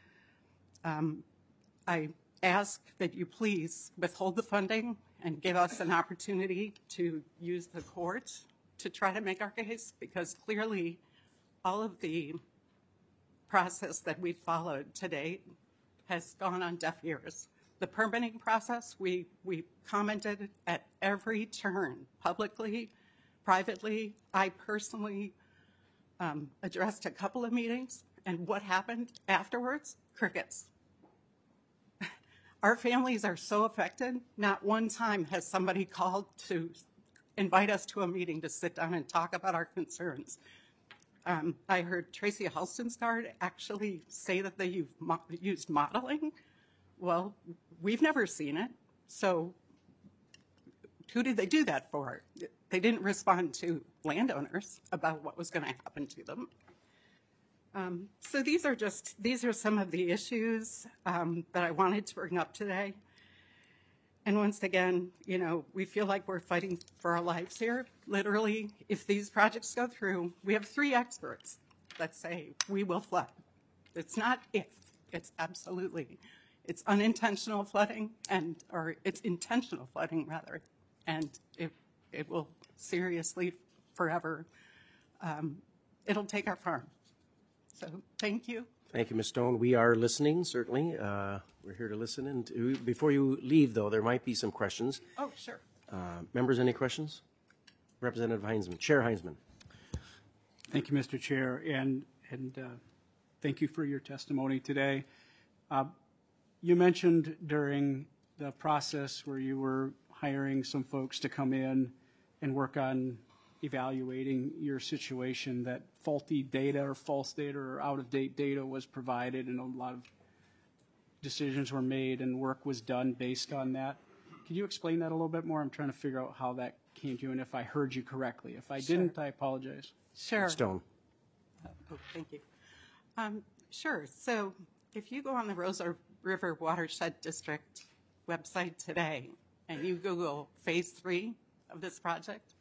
S11: I ask that you please withhold the funding and give us an opportunity to use the court to try to make our case, because clearly all of the process that we followed to date has gone on deaf ears. The permitting process, we commented at every turn, publicly, privately. I personally addressed a couple of meetings, and what happened afterwards? Crickets. Our families are so affected. Not one time has somebody called to invite us to a meeting to sit down and talk about our concerns. I heard Tracy Halstensgaard actually say that they used modeling. Well, we've never seen it. So who did they do that for? They didn't respond to landowners about what was going to happen to them. So these are some of the issues that I wanted to bring up today. And once again, you know, we feel like we're fighting for our lives here. Literally, if these projects go through, we have 3 experts that say we will flood. It's not if, it's absolutely. It's unintentional flooding, or it's intentional flooding rather, and it will seriously forever, it'll take our farm. So thank you.
S1: Thank you, Ms. Stone. We are listening, certainly. We're here to listen. And before you leave, though, there might be some questions.
S11: Oh, sure.
S1: Members, any questions? Representative Heinzman. Chair Heinzman.
S12: Thank you, Mr. Chair, and thank you for your testimony today. You mentioned during the process where you were hiring some folks to come in and work on evaluating your situation that faulty data or false data or out-of-date data was provided, and a lot of decisions were made and work was done based on that. Can you explain that a little bit more? I'm trying to figure out how that came to you and if I heard you correctly. If I didn't, I apologize.
S11: Sure.
S1: Stone.
S11: Oh, thank you. Sure. So if you go on the Rosa River Watershed District website today and you Google Phase 3 of this project,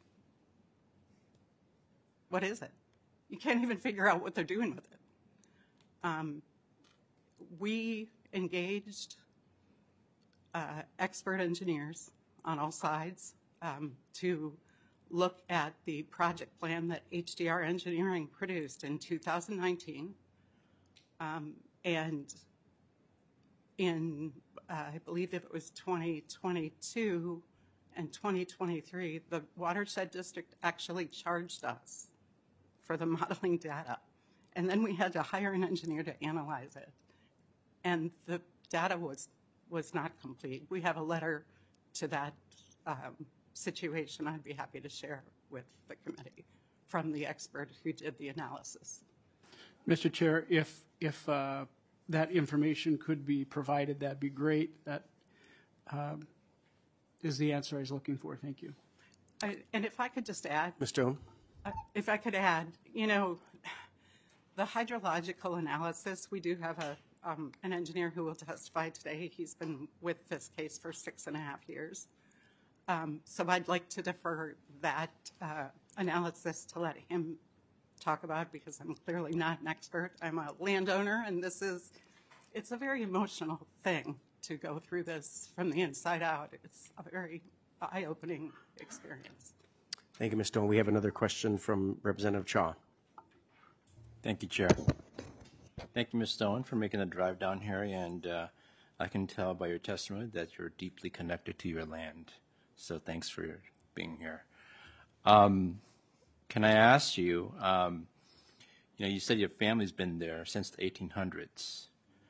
S11: what is it? You can't even figure out what they're doing with it. We engaged expert engineers on all sides to look at the project plan that HDR Engineering produced in 2019. And in, I believe it was 2022 and 2023, the Watershed District actually charged us for the modeling data. And then we had to hire an engineer to analyze it. And the data was not complete. We have a letter to that situation I'd be happy to share with the committee from the expert who did the analysis.
S12: Mr. Chair, if that information could be provided, that'd be great. That is the answer I was looking for. Thank you.
S11: And if I could just add.
S1: Ms. Stone?
S11: If I could add, you know, the hydrological analysis, we do have an engineer who will testify today. He's been with this case for 6.5 years. So I'd like to defer that analysis to let him talk about, because I'm clearly not an expert. I'm a landowner, and it's a very emotional thing to go through this from the inside out. It's a very eye-opening experience.
S1: Thank you, Ms. Stone. We have another question from Representative Chaw.
S13: Thank you, Chair. Thank you, Ms. Stone, for making the drive down here, and I can tell by your testimony that you're deeply connected to your land. So thanks for being here. Can I ask you, you know, you said your family's been there since the 1800s.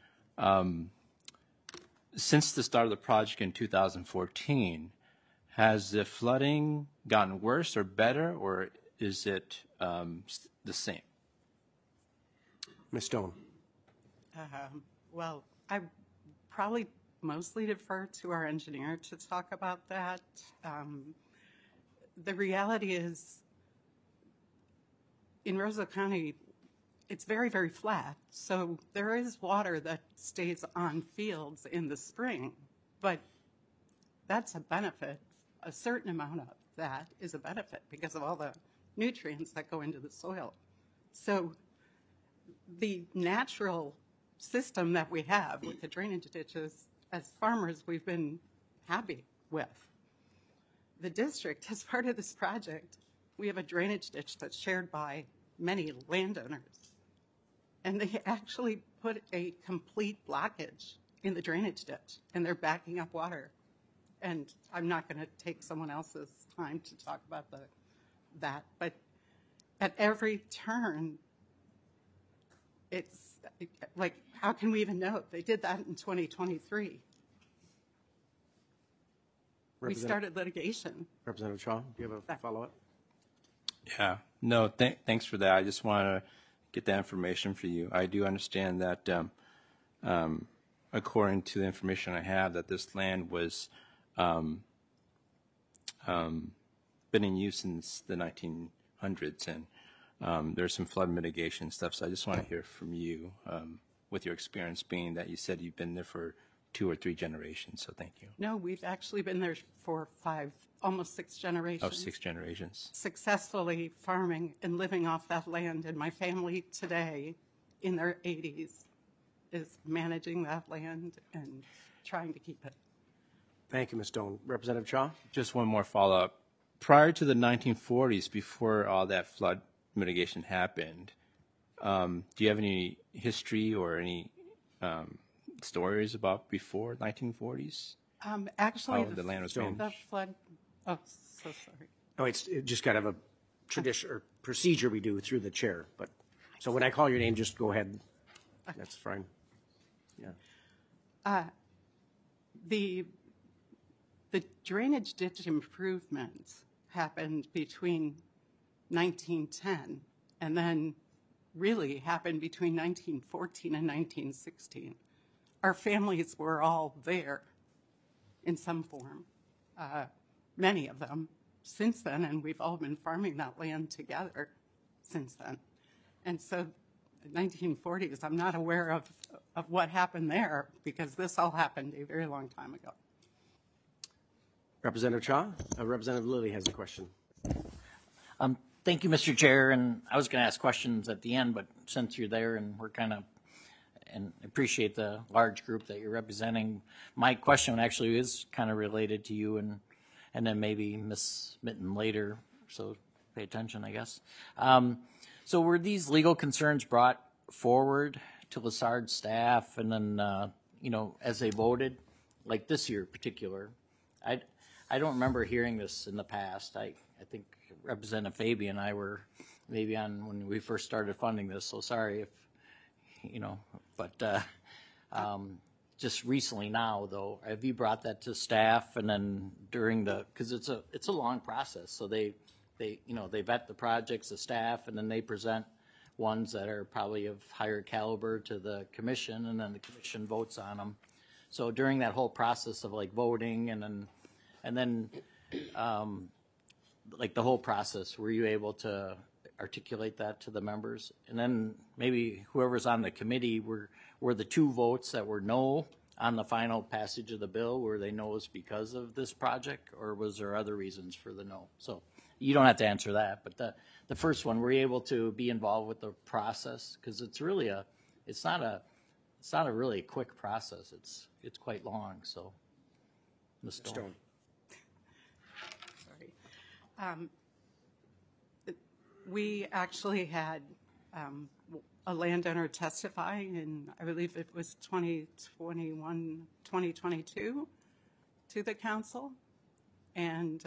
S13: Since the start of the project in 2014, has the flooding gotten worse or better, or is it the same?
S1: Ms. Stone.
S11: Well, I probably mostly defer to our engineer to talk about that. The reality is, in Roseau County, it's very, very flat. So there is water that stays on fields in the spring, but that's a benefit. A certain amount of that is a benefit because of all the nutrients that go into the soil. So the natural system that we have with the drainage ditches, as farmers, we've been happy with. The district, as part of this project, we have a drainage ditch that's shared by many landowners. And they actually put a complete blockage in the drainage ditch, and they're backing up water. And I'm not going to take someone else's time to talk about that, but at every turn, it's like, how can we even know? They did that in 2023. We started litigation.
S1: Representative Shaw, do you have a follow-up?
S13: Yeah, no, thanks for that. I just want to get that information for you. I do understand that according to the information I have, that this land was been in use since the 1900s, and there's some flood mitigation stuff. So I just want to hear from you with your experience, being that you said you've been there for 2 or 3 generations. So thank you.
S11: No, we've actually been there for 5, almost 6 generations.
S13: Oh, 6 generations.
S11: Successfully farming and living off that land. And my family today, in their 80s, is managing that land and trying to keep it.
S1: Thank you, Ms. Stone. Representative Shaw?
S13: Just one more follow-up. Prior to the 1940s, before all that flood mitigation happened, do you have any history or any stories about before 1940s?
S11: Actually,
S13: the land was managed?
S11: the flood. Oh, so sorry.
S1: Oh, it's just kind of a tradition or procedure we do through the chair. But so when I call your name, just go ahead. That's fine. Yeah.
S11: The drainage ditch improvements happened between 1910 and then really happened between 1914 and 1916. Our families were all there in some form, many of them since then, and we've all been farming that land together since then. And so the 1940s, I'm not aware of what happened there because this all happened a very long time ago.
S1: Representative Cha, Representative Lilly has a question.
S14: Thank you, Mr. Chair, and I was going to ask questions at the end, but since you're there and we're kind of, and appreciate the large group that you're representing, my question actually is kind of related to you and then maybe Ms. Mitten later, so pay attention, I guess. So were these legal concerns brought forward to Lessard staff and then, you know, as they voted, like this year in particular? I don't remember hearing this in the past. I think Representative Fabian and I were maybe on when we first started funding this, so sorry if, you know, but just recently now though, have you brought that to staff and then during the, because it's a long process, so they you know, they vet the projects, the staff, and then they present ones that are probably of higher caliber to the commission, and then the commission votes on them. So during that whole process of like voting and then like the whole process, were you able to articulate that to the members? And then maybe whoever's on the committee, were the two votes that were no on the final passage of the bill, were they no's because of this project, or was there other reasons for the no? So you don't have to answer that, but the first one, were you able to be involved with the process? Because it's really it's not a really quick process. It's quite long. So, Ms. Stone.
S11: Sorry. We actually had a landowner testify in, I believe it was 2021, 2022 to the council. And,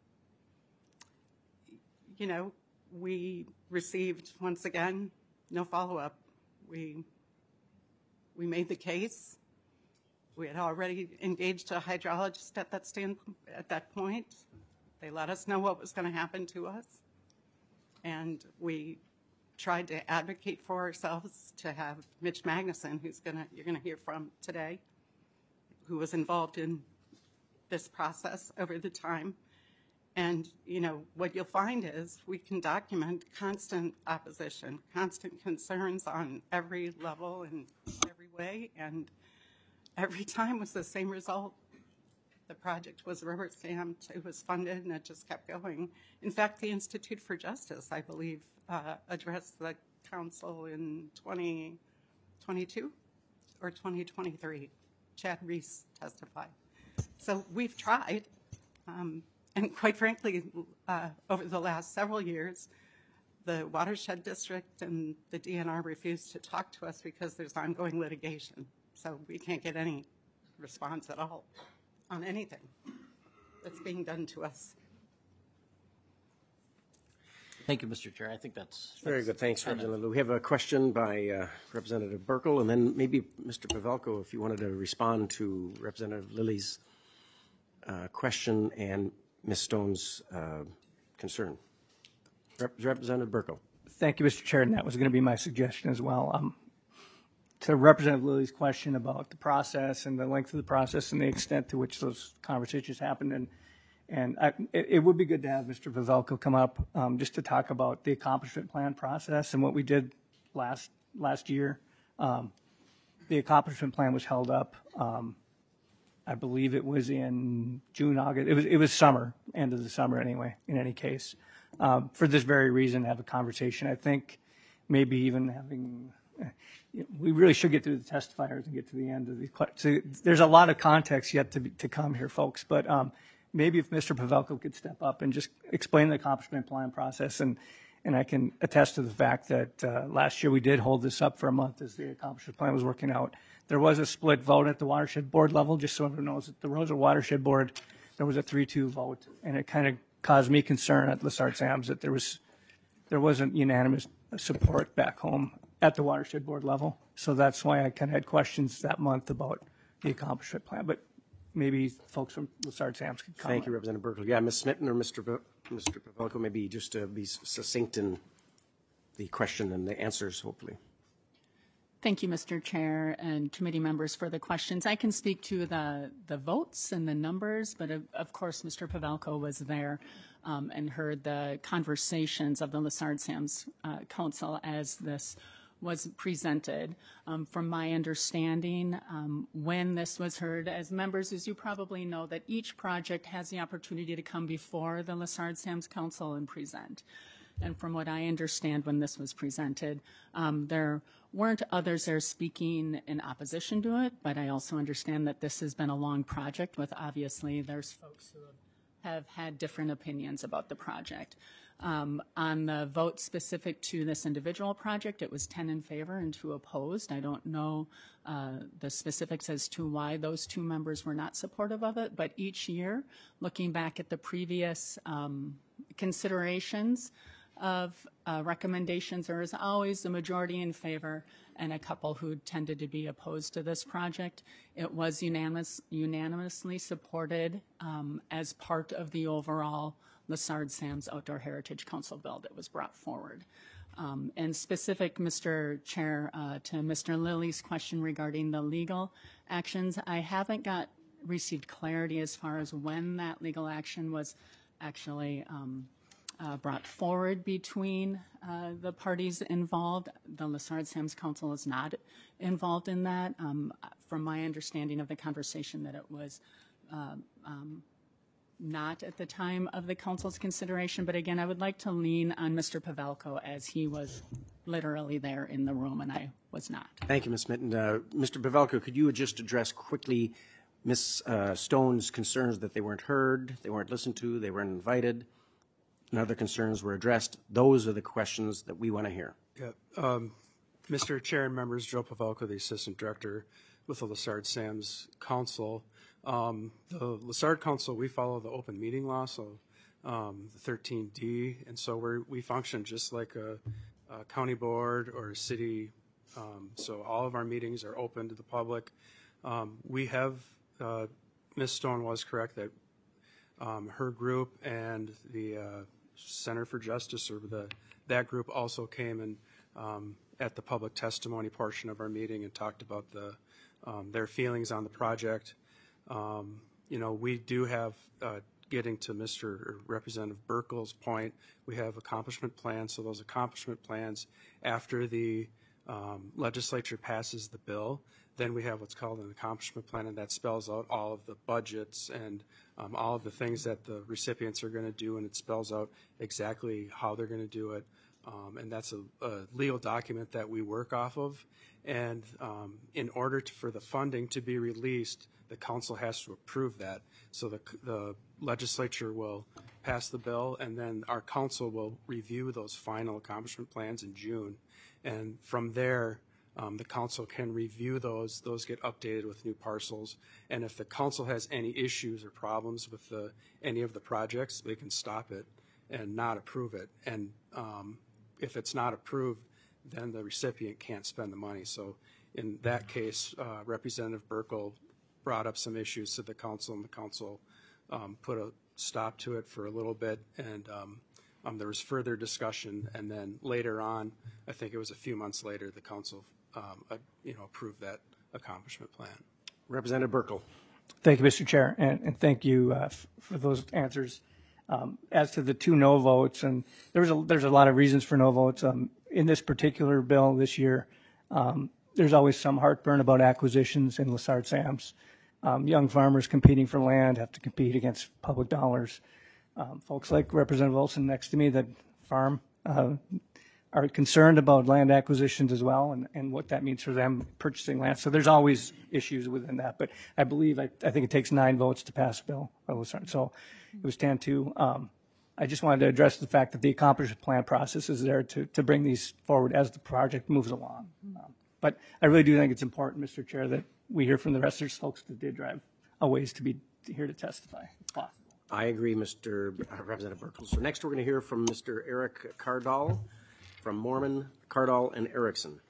S11: you know, we received, once again, no follow-up. We made the case. We had already engaged a hydrologist at that point. They let us know what was going to happen to us. And we tried to advocate for ourselves to have Mitch Magnuson, you're going to hear from today, who was involved in this process over the time. And, you know, what you'll find is we can document constant opposition, constant concerns on every level and every way, and every time was the same result. The project was rubber stamped, it was funded, and it just kept going. In fact, the Institute for Justice, I believe, addressed the council in 2022 or 2023. Chad Reese testified. So we've tried, and quite frankly, over the last several years, the Watershed District and the DNR refused to talk to us because there's ongoing litigation. So we can't get any response at all on anything that's being done to us.
S14: Thank you, Mr. Chair. I think that's
S1: very good. Thanks, Representative. We have a question by Representative Burkle, and then maybe Mr. Pavelko, if you wanted to respond to Representative Lilly's question and Ms. Stone's concern. Representative Burkle.
S15: Thank you, Mr. Chair, and that was going to be my suggestion as well. To Representative Lilly's question about the process and the length of the process and the extent to which those conversations happened, it would be good to have Mr. Pavelko come up just to talk about the accomplishment plan process and what we did last year. The accomplishment plan was held up. I believe it was in June, August. It was summer, end of the summer anyway. In any case, for this very reason, have a conversation. I think maybe even having. We really should get through the testifiers and get to the end of these questions. So there's a lot of context yet to come here, folks. But maybe if Mr. Pavelko could step up and just explain the accomplishment plan process, and I can attest to the fact that last year we did hold this up for a month as the accomplishment plan was working out. There was a split vote at the watershed board level, just so everyone knows. At the Rosa Watershed Board, there was a 3-2 vote, and it kind of caused me concern at Lessard Sams that there wasn't unanimous support back home at the watershed board level. So that's why I kind of had questions that month about the accomplishment plan. But maybe folks from Lessard Sams could comment.
S1: Thank you, Representative Burkle. Yeah, Ms. Smitten or Mr. Pavelko, maybe just to be succinct in the question and the answers, hopefully.
S3: Thank you, Mr. Chair and committee members for the questions. I can speak to the votes and the numbers, but of course, Mr. Pavelko was there and heard the conversations of the Lessard Sam's Council as this was presented. From my understanding, when this was heard, as members, as you probably know, that each project has the opportunity to come before the Lessard Sam's Council and present. And from what I understand when this was presented, there weren't others there speaking in opposition to it, but I also understand that this has been a long project with obviously there's folks who have had different opinions about the project. On the vote specific to this individual project, it was 10 in favor and 2 opposed. I don't know the specifics as to why those 2 members were not supportive of it, but each year, looking back at the previous considerations of recommendations, there is always a majority in favor and a couple who tended to be opposed to this project. It was unanimously supported as part of the overall Lessard Sam's Outdoor Heritage Council bill that was brought forward. And specific, Mr. Chair, to Mr. Lilly's question regarding the legal actions, I haven't received clarity as far as when that legal action was actually brought forward between the parties involved. The Lessard Sam's Council is not involved in that. From my understanding of the conversation, that it was not at the time of the council's consideration. But again, I would like to lean on Mr. Pavelko as he was literally there in the room and I was not.
S1: Thank you, Ms. Mitten. Mr. Pavelko, could you just address quickly Ms. Stone's concerns that they weren't heard, they weren't listened to, they weren't invited, and other concerns were addressed? Those are the questions that we want to hear.
S16: Yeah. Mr. Chair and members, Joe Pavelko, the Assistant Director with the Lessard Sam's Council. The Lessard Council, we follow the open meeting law, so the 13D, and so we function just like a county board or a city. So all of our meetings are open to the public. We have, Ms. Stone was correct that her group and the Center for Justice, or that group also came and at the public testimony portion of our meeting and talked about their feelings on the project. We do have, getting to Mr. Representative Burkle's point, we have accomplishment plans. So those accomplishment plans, after the legislature passes the bill, then we have what's called an accomplishment plan, and that spells out all of the budgets and all of the things that the recipients are going to do, and it spells out exactly how they're going to do it. And that's a legal document that we work off of. And in order for the funding to be released, the council has to approve that. So the legislature will pass the bill, and then our council will review those final accomplishment plans in June. And from there, the council can review those. Those get updated with new parcels. And if the council has any issues or problems with any of the projects, they can stop it and not approve it. And if it's not approved, then the recipient can't spend the money. So in that case, Representative Burkle brought up some issues to the council, and the council put a stop to it for a little bit, and there was further discussion, and then later on, I think it was a few months later, the council approved that accomplishment plan.
S1: Representative Burkle.
S15: Thank you, Mr. Chair, and thank you for those answers. As to the 2 no votes, and there's a lot of reasons for no votes. In this particular bill this year, there's always some heartburn about acquisitions in Lessard Sam's. Young farmers competing for land have to compete against public dollars. Folks like Representative Olson next to me that farm are concerned about land acquisitions as well, and what that means for them purchasing land. So there's always issues within that. But I believe, I think it takes 9 votes to pass a bill. So it was 10-2. I just wanted to address the fact that the accomplishment plan process is there to bring these forward as the project moves along. But I really do think it's important, Mr. Chair, that we hear from the rest of those folks that did drive a ways to be here to testify, if possible.
S1: I agree, Mr. Representative Burkle. So next we're going to hear from Mr. Eric Cardall from Mormon, Cardall, and Erickson.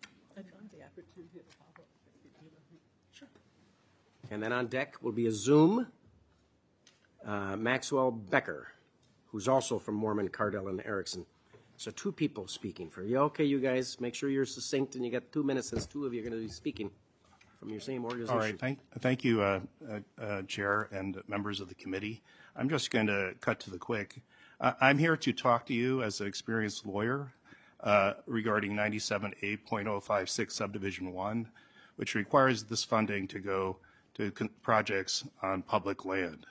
S1: And then on deck will be a Zoom, Maxwell Becker, who's also from Mormon, Cardall, and Erickson. So two people speaking for you. Okay, you guys, make sure you're succinct and you got 2 minutes since two of you are going to be speaking from your same organization.
S17: All right, thank you, Chair and members of the committee. I'm just going to cut to the quick. I'm here to talk to you as an experienced lawyer regarding 97A.056 Subdivision 1, which requires this funding to go to projects on public land.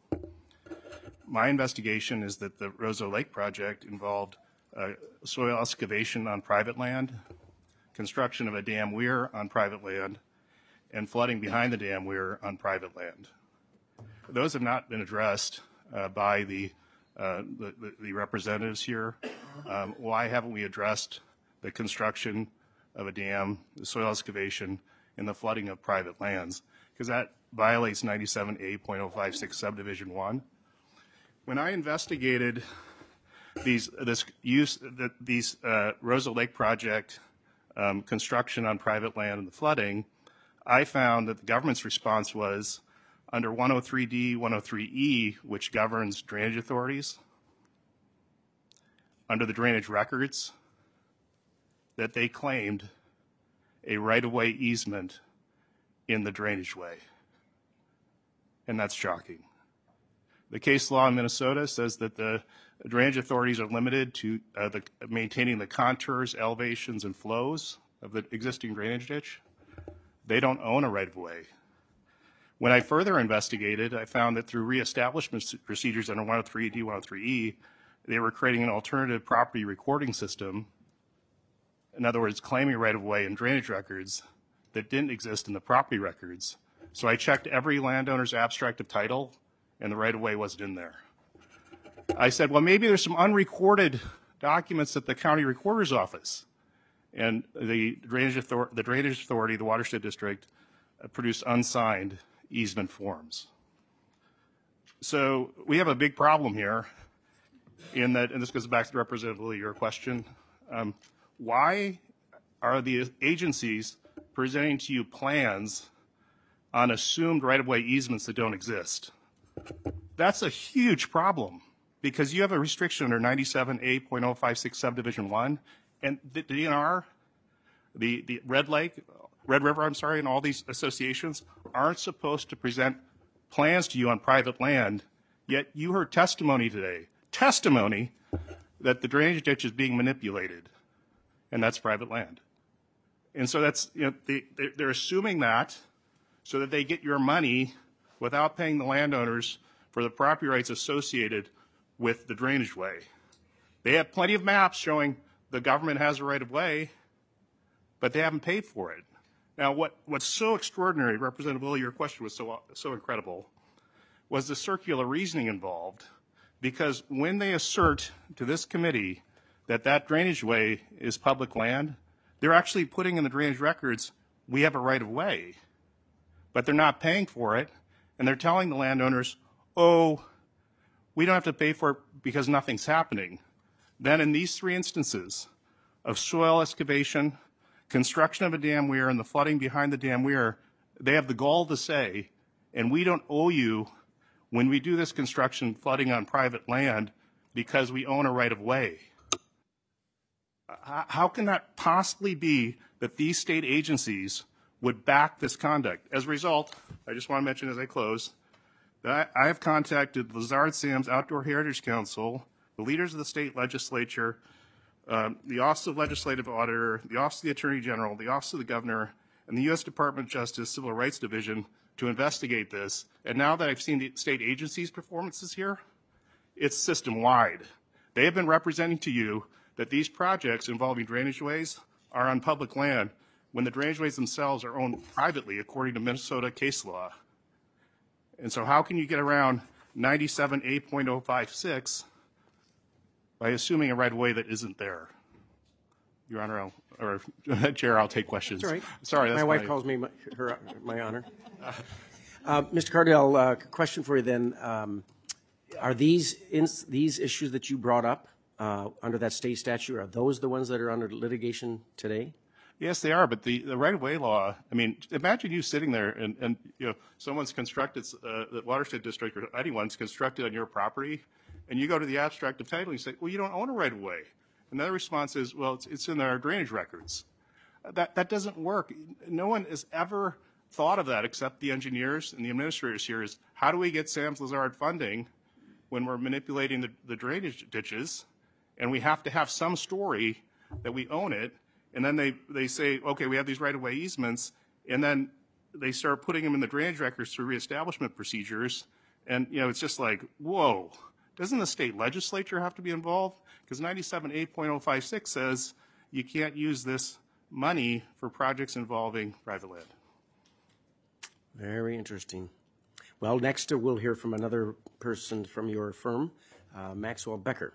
S17: My investigation is that the Roseau Lake project involved soil excavation on private land, construction of a dam weir on private land, and flooding behind the dam weir on private land. Those have not been addressed by the representatives here. Why haven't we addressed the construction of a dam, the soil excavation, and the flooding of private lands? Because that violates 97A.056 Subdivision 1. When I investigated Roseau Lake project construction on private land and the flooding, I found that the government's response was under 103D, 103E, which governs drainage authorities, under the drainage records, that they claimed a right-of-way easement in the drainage way. And that's shocking. The case law in Minnesota says that the drainage authorities are limited to maintaining the contours, elevations, and flows of the existing drainage ditch. They don't own a right-of-way. When I further investigated, I found that through reestablishment procedures under 103D, 103E, they were creating an alternative property recording system, in other words, claiming right-of-way in drainage records that didn't exist in the property records. So I checked every landowner's abstract of title, and the right-of-way wasn't in there. I said, well, maybe there's some unrecorded documents at the county recorder's office. And the drainage authority, the watershed district, produced unsigned easement forms. So we have a big problem here in that, and this goes back to Representative Lilly, your question. Why are the agencies presenting to you plans on assumed right-of-way easements that don't exist? That's a huge problem because you have a restriction under 97A.056 Subdivision 1, and the DNR, the Red River, and all these associations aren't supposed to present plans to you on private land, yet you heard testimony today, that the drainage ditch is being manipulated, and that's private land. And so that's, they're assuming that so that they get your money without paying the landowners for the property rights associated with the drainage way. They have plenty of maps showing the government has a right of way, but they haven't paid for it. Now, what's so extraordinary, Representative Lilly, your question was so incredible, was the circular reasoning involved, because when they assert to this committee that that drainage way is public land, they're actually putting in the drainage records, we have a right of way, but they're not paying for it, and they're telling the landowners, oh, we don't have to pay for it because nothing's happening. Then in these three instances of soil excavation, construction of a dam weir, and the flooding behind the dam weir, they have the gall to say, and we don't owe you when we do this construction flooding on private land because we own a right of way. How can that possibly be that these state agencies would back this conduct? As a result, I just want to mention as I close, that I have contacted Lizard Sam's Outdoor Heritage Council, the leaders of the state legislature, the Office of Legislative Auditor, the Office of the Attorney General, the Office of the Governor, and the U.S. Department of Justice Civil Rights Division to investigate this. And now that I've seen the state agencies' performances here, it's system-wide. They have been representing to you that these projects involving drainage ways are on public land when the drainage ways themselves are owned privately according to Minnesota case law. And so how can you get around 97A.056 by assuming a right-of-way that isn't there? Your Honor, or Chair, I'll take questions.
S1: That's all right.
S17: Sorry, that's
S1: my wife calls me my honor. Mr. Cardell, question for you then. Are these issues that you brought up under that state statute, are those the ones that are under litigation today?
S17: Yes, they are, but the right-of-way law, I mean, imagine you sitting there and someone's constructed, the watershed district or anyone's constructed on your property, and you go to the abstract of title and you say, well, you don't own a right-of-way. Another response is, well, it's in our drainage records. That doesn't work. No one has ever thought of that except the engineers and the administrators here is how do we get Sam's Lazard funding when we're manipulating the drainage ditches, and we have to have some story that we own it, and then they say, okay, we have these right-of-way easements, and then they start putting them in the drainage records through reestablishment procedures, and it's just like, whoa, doesn't the state legislature have to be involved? Because 97.8.056 says you can't use this money for projects involving private land.
S1: Very interesting. Well, next we'll hear from another person from your firm, Maxwell Becker.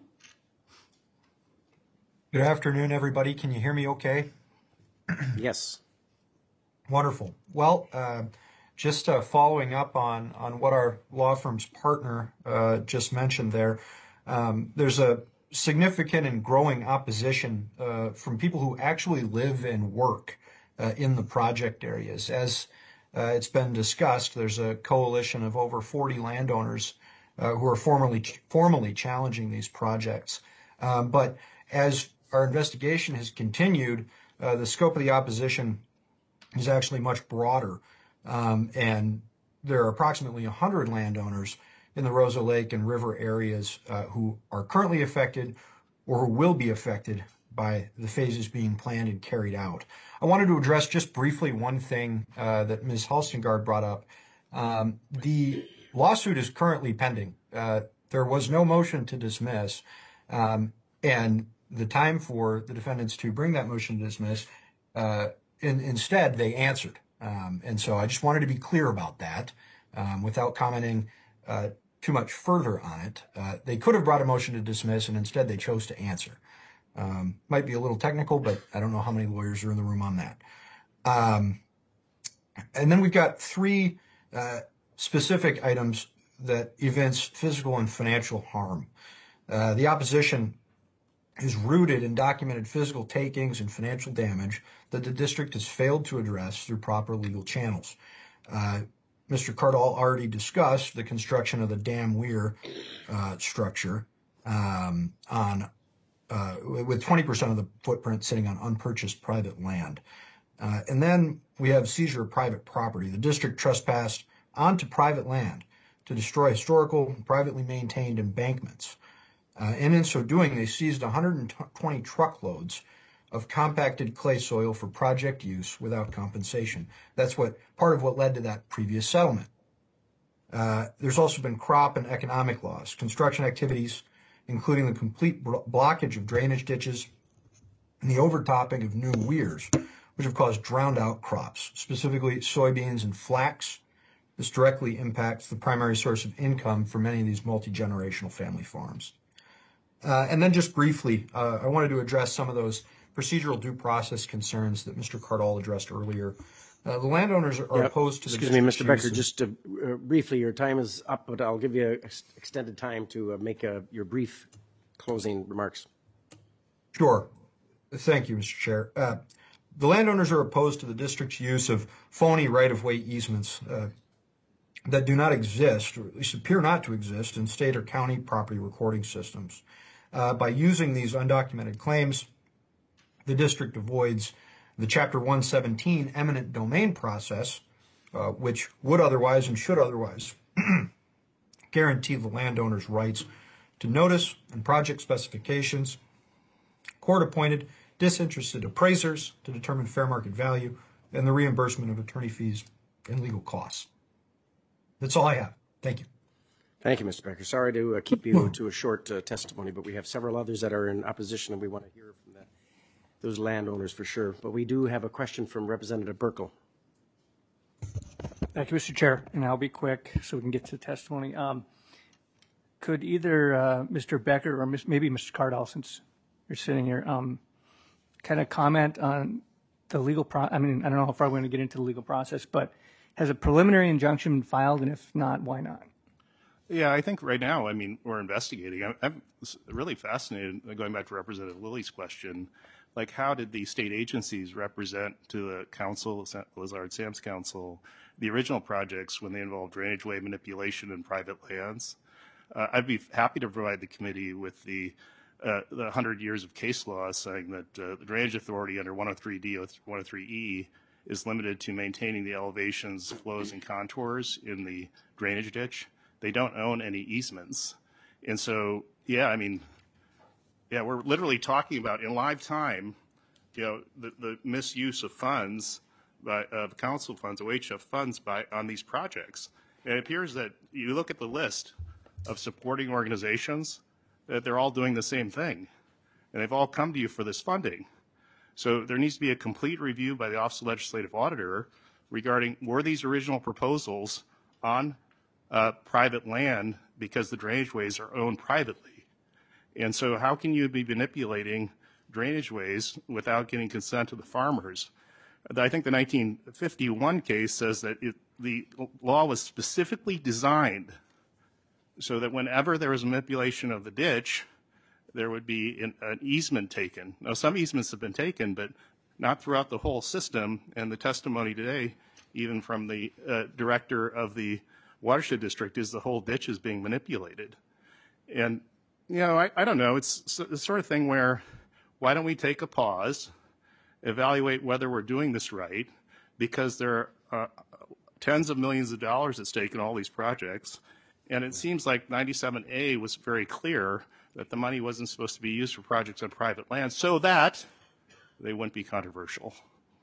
S18: Good afternoon, everybody. Can you hear me okay?
S1: Yes.
S18: Wonderful. Well, just following up on what our law firm's partner just mentioned there, there's a significant and growing opposition from people who actually live and work in the project areas. As it's been discussed, there's a coalition of over 40 landowners who are formally challenging these projects. But as our investigation has continued, the scope of the opposition is actually much broader. And there are approximately 100 landowners in the Roseau Lake and river areas who are currently affected or who will be affected by the phases being planned and carried out. I wanted to address just briefly one thing that Ms. Halstengard brought up. The lawsuit is currently pending. There was no motion to dismiss, and the time for the defendants to bring that motion to dismiss, instead they answered. And so I just wanted to be clear about that without commenting too much further on it. They could have brought a motion to dismiss, and instead they chose to answer. Might be a little technical, but I don't know how many lawyers are in the room on that. And then we've got three specific items that evince physical and financial harm. The opposition is rooted in documented physical takings and financial damage that the district has failed to address through proper legal channels. Mr. Cardall already discussed the construction of the dam weir structure with 20% of the footprint sitting on unpurchased private land. And then we have seizure of private property. The district trespassed onto private land to destroy historical, privately maintained embankments. And in so doing, they seized 120 truckloads of compacted clay soil for project use without compensation. That's part of what led to that previous settlement. There's also been crop and economic loss, construction activities, including the complete blockage of drainage ditches and the overtopping of new weirs, which have caused drowned out crops, specifically soybeans and flax. This directly impacts the primary source of income for many of these multi-generational family farms. And then just briefly, I wanted to address some of those procedural due process concerns that Mr. Cardall addressed earlier. The landowners are opposed to the...
S1: Excuse me, Mr. Becker, just briefly, your time is up, but I'll give you extended time to make your brief closing remarks.
S18: Sure. Thank you, Mr. Chair. The landowners are opposed to the district's use of phony right-of-way easements that do not exist, or at least appear not to exist, in state or county property recording systems. By using these undocumented claims, the district avoids the Chapter 117 eminent domain process, which would otherwise and should otherwise guarantee the landowner's rights to notice and project specifications, court-appointed disinterested appraisers to determine fair market value, and the reimbursement of attorney fees and legal costs. That's all I have. Thank you.
S1: Thank you, Mr. Becker. Sorry to keep you to a short testimony, but we have several others that are in opposition, and we want to hear from those landowners for sure. But we do have a question from Representative Burkle.
S15: Thank you, Mr. Chair, and I'll be quick so we can get to the testimony. Could either Mr. Becker or maybe Mr. Cardall, since you're sitting here, kind of comment on the legal I mean, I don't know how far we're going to get into the legal process, but has a preliminary injunction been filed, and if not, why not?
S17: Yeah, I think right now, I mean, we're investigating. I'm really fascinated, going back to Representative Lilly's question, like how did the state agencies represent to the council, Lazard Sam's council, the original projects when they involved drainage way manipulation and private lands? I'd be happy to provide the committee with the the 100 years of case law saying that the Drainage Authority under 103D or 103E is limited to maintaining the elevations, flows, and contours in the drainage ditch. They don't own any easements. And so, yeah, I mean, yeah, we're literally talking about in live time, you know, the misuse of funds, of council funds, OHF funds on these projects. And it appears that you look at the list of supporting organizations, that they're all doing the same thing. And they've all come to you for this funding. So there needs to be a complete review by the Office of Legislative Auditor regarding were these original proposals on private land because the drainage ways are owned privately. And so how can you be manipulating drainage ways without getting consent of the farmers? I think the 1951 case says that the law was specifically designed so that whenever there was a manipulation of the ditch, there would be an easement taken. Now, some easements have been taken, but not throughout the whole system. And the testimony today, even from the director of the watershed district, is the whole ditch is being manipulated. And, you know, I don't know. It's the sort of thing where why don't we take a pause, evaluate whether we're doing this right, because there are tens of millions of dollars at stake in all these projects. And it seems like 97A was very clear that the money wasn't supposed to be used for projects on private land so that they wouldn't be controversial.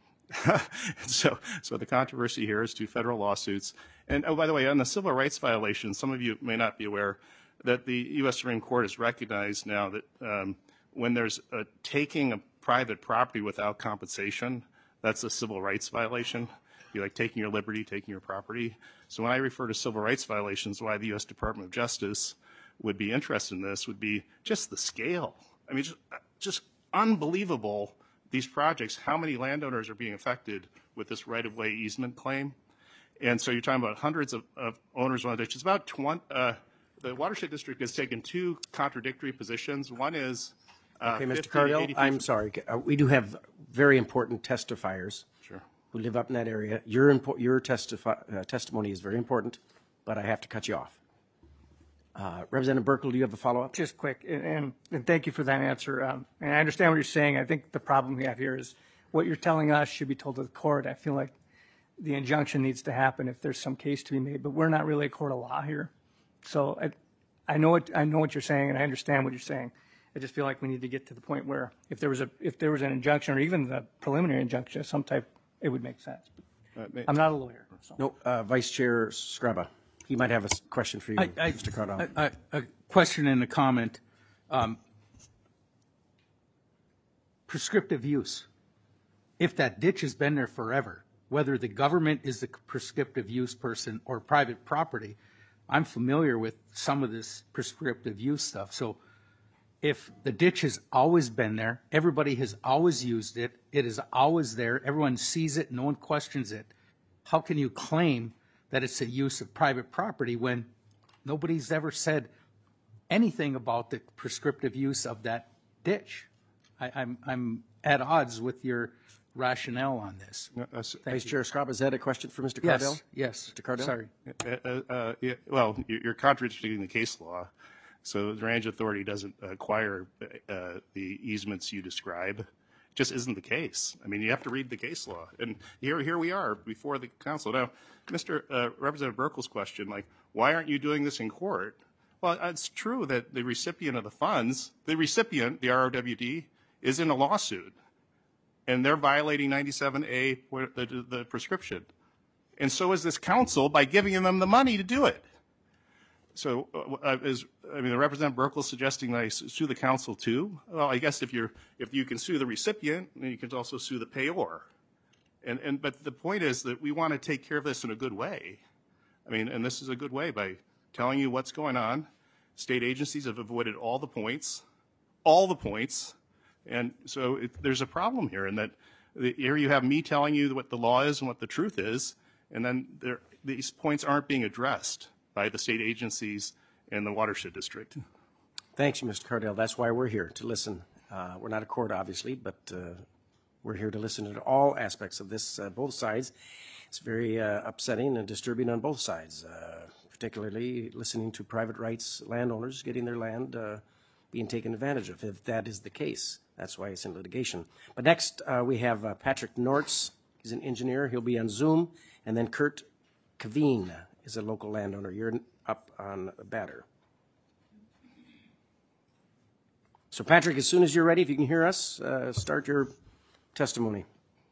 S17: So the controversy here is two federal lawsuits. And, oh, by the way, on the civil rights violation, some of you may not be aware that the U.S. Supreme Court has recognized now that when there's a taking of private property without compensation, that's a civil rights violation. Be like taking your liberty, taking your property. So when I refer to civil rights violations, why the U.S. Department of Justice would be interested in this would be just the scale. I mean, just unbelievable, these projects, how many landowners are being affected with this right-of-way easement claim. And so you're talking about hundreds of owners on the ditch. It's about 20, the watershed district has taken two contradictory positions. One is
S1: okay, Mr. Cardell, I'm sorry. We do have very important testifiers.
S17: Sure. Who
S1: live up in that area. Your testimony is very important, but I have to cut you off. Representative Burkle, do you have a follow-up?
S15: Just quick, and thank you for that answer. And I understand what you're saying. I think the problem we have here is what you're telling us should be told to the court. I feel like the injunction needs to happen if there's some case to be made, but we're not really a court of law here. So I know what you're saying, and I understand what you're saying. I just feel like we need to get to the point where if there was an injunction or even the preliminary injunction of some type, it would make sense. I'm not a lawyer. So.
S1: No, Vice Chair Skraba. He might have a question for you, Mr. Cardell.
S19: A question and a comment. Prescriptive use. If that ditch has been there forever, whether the government is the prescriptive use person or private property, I'm familiar with some of this prescriptive use stuff. So if the ditch has always been there, everybody has always used it, it is always there, everyone sees it, no one questions it, how can you claim that it's a use of private property when nobody's ever said anything about the prescriptive use of that ditch? I'm at odds with your rationale on this.
S1: Vice Chair Skraba, is that a question for Mr. Cardell?
S19: Yes.
S1: Mr. Cardell?
S19: Sorry.
S17: Yeah, well, you're contradicting the case law. So the Drainage Authority doesn't acquire the easements you describe. It just isn't the case. I mean, you have to read the case law. And here we are before the council. Now, Mr. Representative Burkle's question, like, why aren't you doing this in court? Well, it's true that the recipient of the funds, the recipient, the ROWD, is in a lawsuit. And they're violating 97A, the prescription. And so is this council by giving them the money to do it. So, the Representative Burkle suggesting that I sue the council too. Well, I guess if you can sue the recipient, then you can also sue the payor. But the point is that we want to take care of this in a good way. I mean, and this is a good way by telling you what's going on. State agencies have avoided all the points, and so there's a problem here in that here you have me telling you what the law is and what the truth is, and then these points aren't being addressed by the state agencies and the watershed district.
S1: Thanks, Mr. Cardell. That's why we're here, to listen. We're not a court, obviously, but we're here to listen to all aspects of this, both sides. It's very upsetting and disturbing on both sides, particularly listening to private rights landowners getting their land being taken advantage of, if that is the case. That's why it's in litigation. But next, we have Patrick Nortz. He's an engineer. He'll be on Zoom. And then Kurt Kaveen is a local landowner. You're up on the batter. So Patrick, as soon as you're ready, if you can hear us, start your testimony.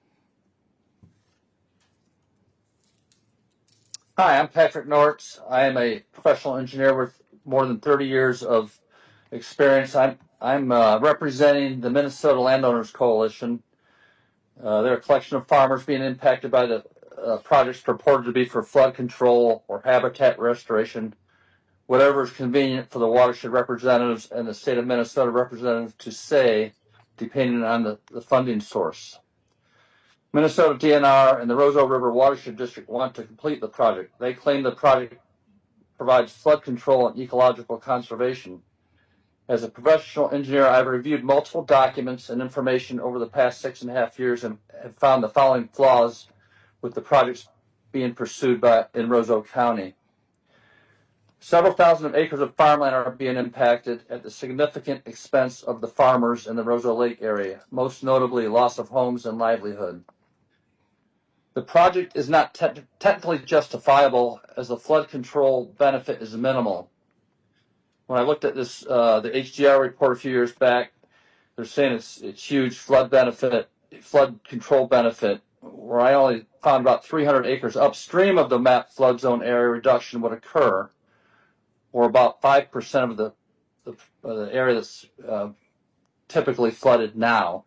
S20: Hi, I'm Patrick Nortz. I am a professional engineer with more than 30 years of experience. I'm representing the Minnesota Landowners Coalition. They're a collection of farmers being impacted by the projects purported to be for flood control or habitat restoration, whatever is convenient for the watershed representatives and the state of Minnesota representatives to say, depending on the funding source. Minnesota DNR and the Roseau River Watershed District want to complete the project. They claim the project provides flood control and ecological conservation. As a professional engineer, I've reviewed multiple documents and information over the past 6.5 years and have found the following flaws with the projects being pursued in Roseau County. Several thousand acres of farmland are being impacted at the significant expense of the farmers in the Roseau Lake area, most notably loss of homes and livelihood. The project is not technically justifiable as the flood control benefit is minimal. When I looked at this, the HDR report a few years back, they're saying it's huge flood control benefit, where I only found about 300 acres upstream of the map flood zone area reduction would occur, or about 5% of the area that's typically flooded now.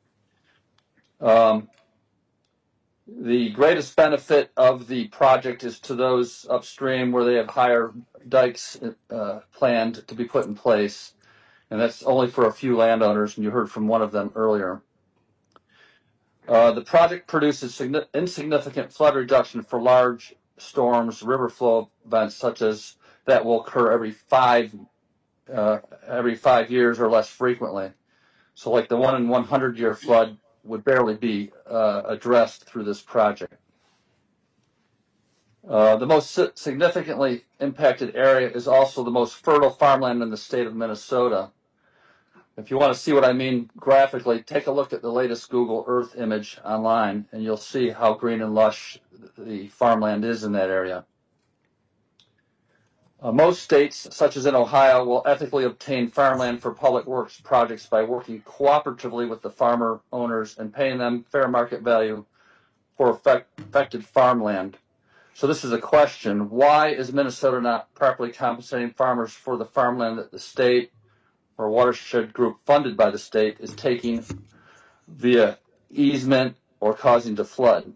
S20: The greatest benefit of the project is to those upstream where they have higher dikes planned to be put in place, and that's only for a few landowners, and you heard from one of them earlier. The project produces insignificant flood reduction for large storms, river flow events such as that will occur every 5 years or less frequently. So like the 1 in 100 year flood would barely be addressed through this project. The most significantly impacted area is also the most fertile farmland in the state of Minnesota. If you want to see what I mean graphically, take a look at the latest Google Earth image online, and you'll see how green and lush the farmland is in that area. Most states, such as in Ohio, will ethically obtain farmland for public works projects by working cooperatively with the farmer owners and paying them fair market value for affected farmland. So this is a question: why is Minnesota not properly compensating farmers for the farmland that the state or watershed group funded by the state is taking via easement or causing to flood?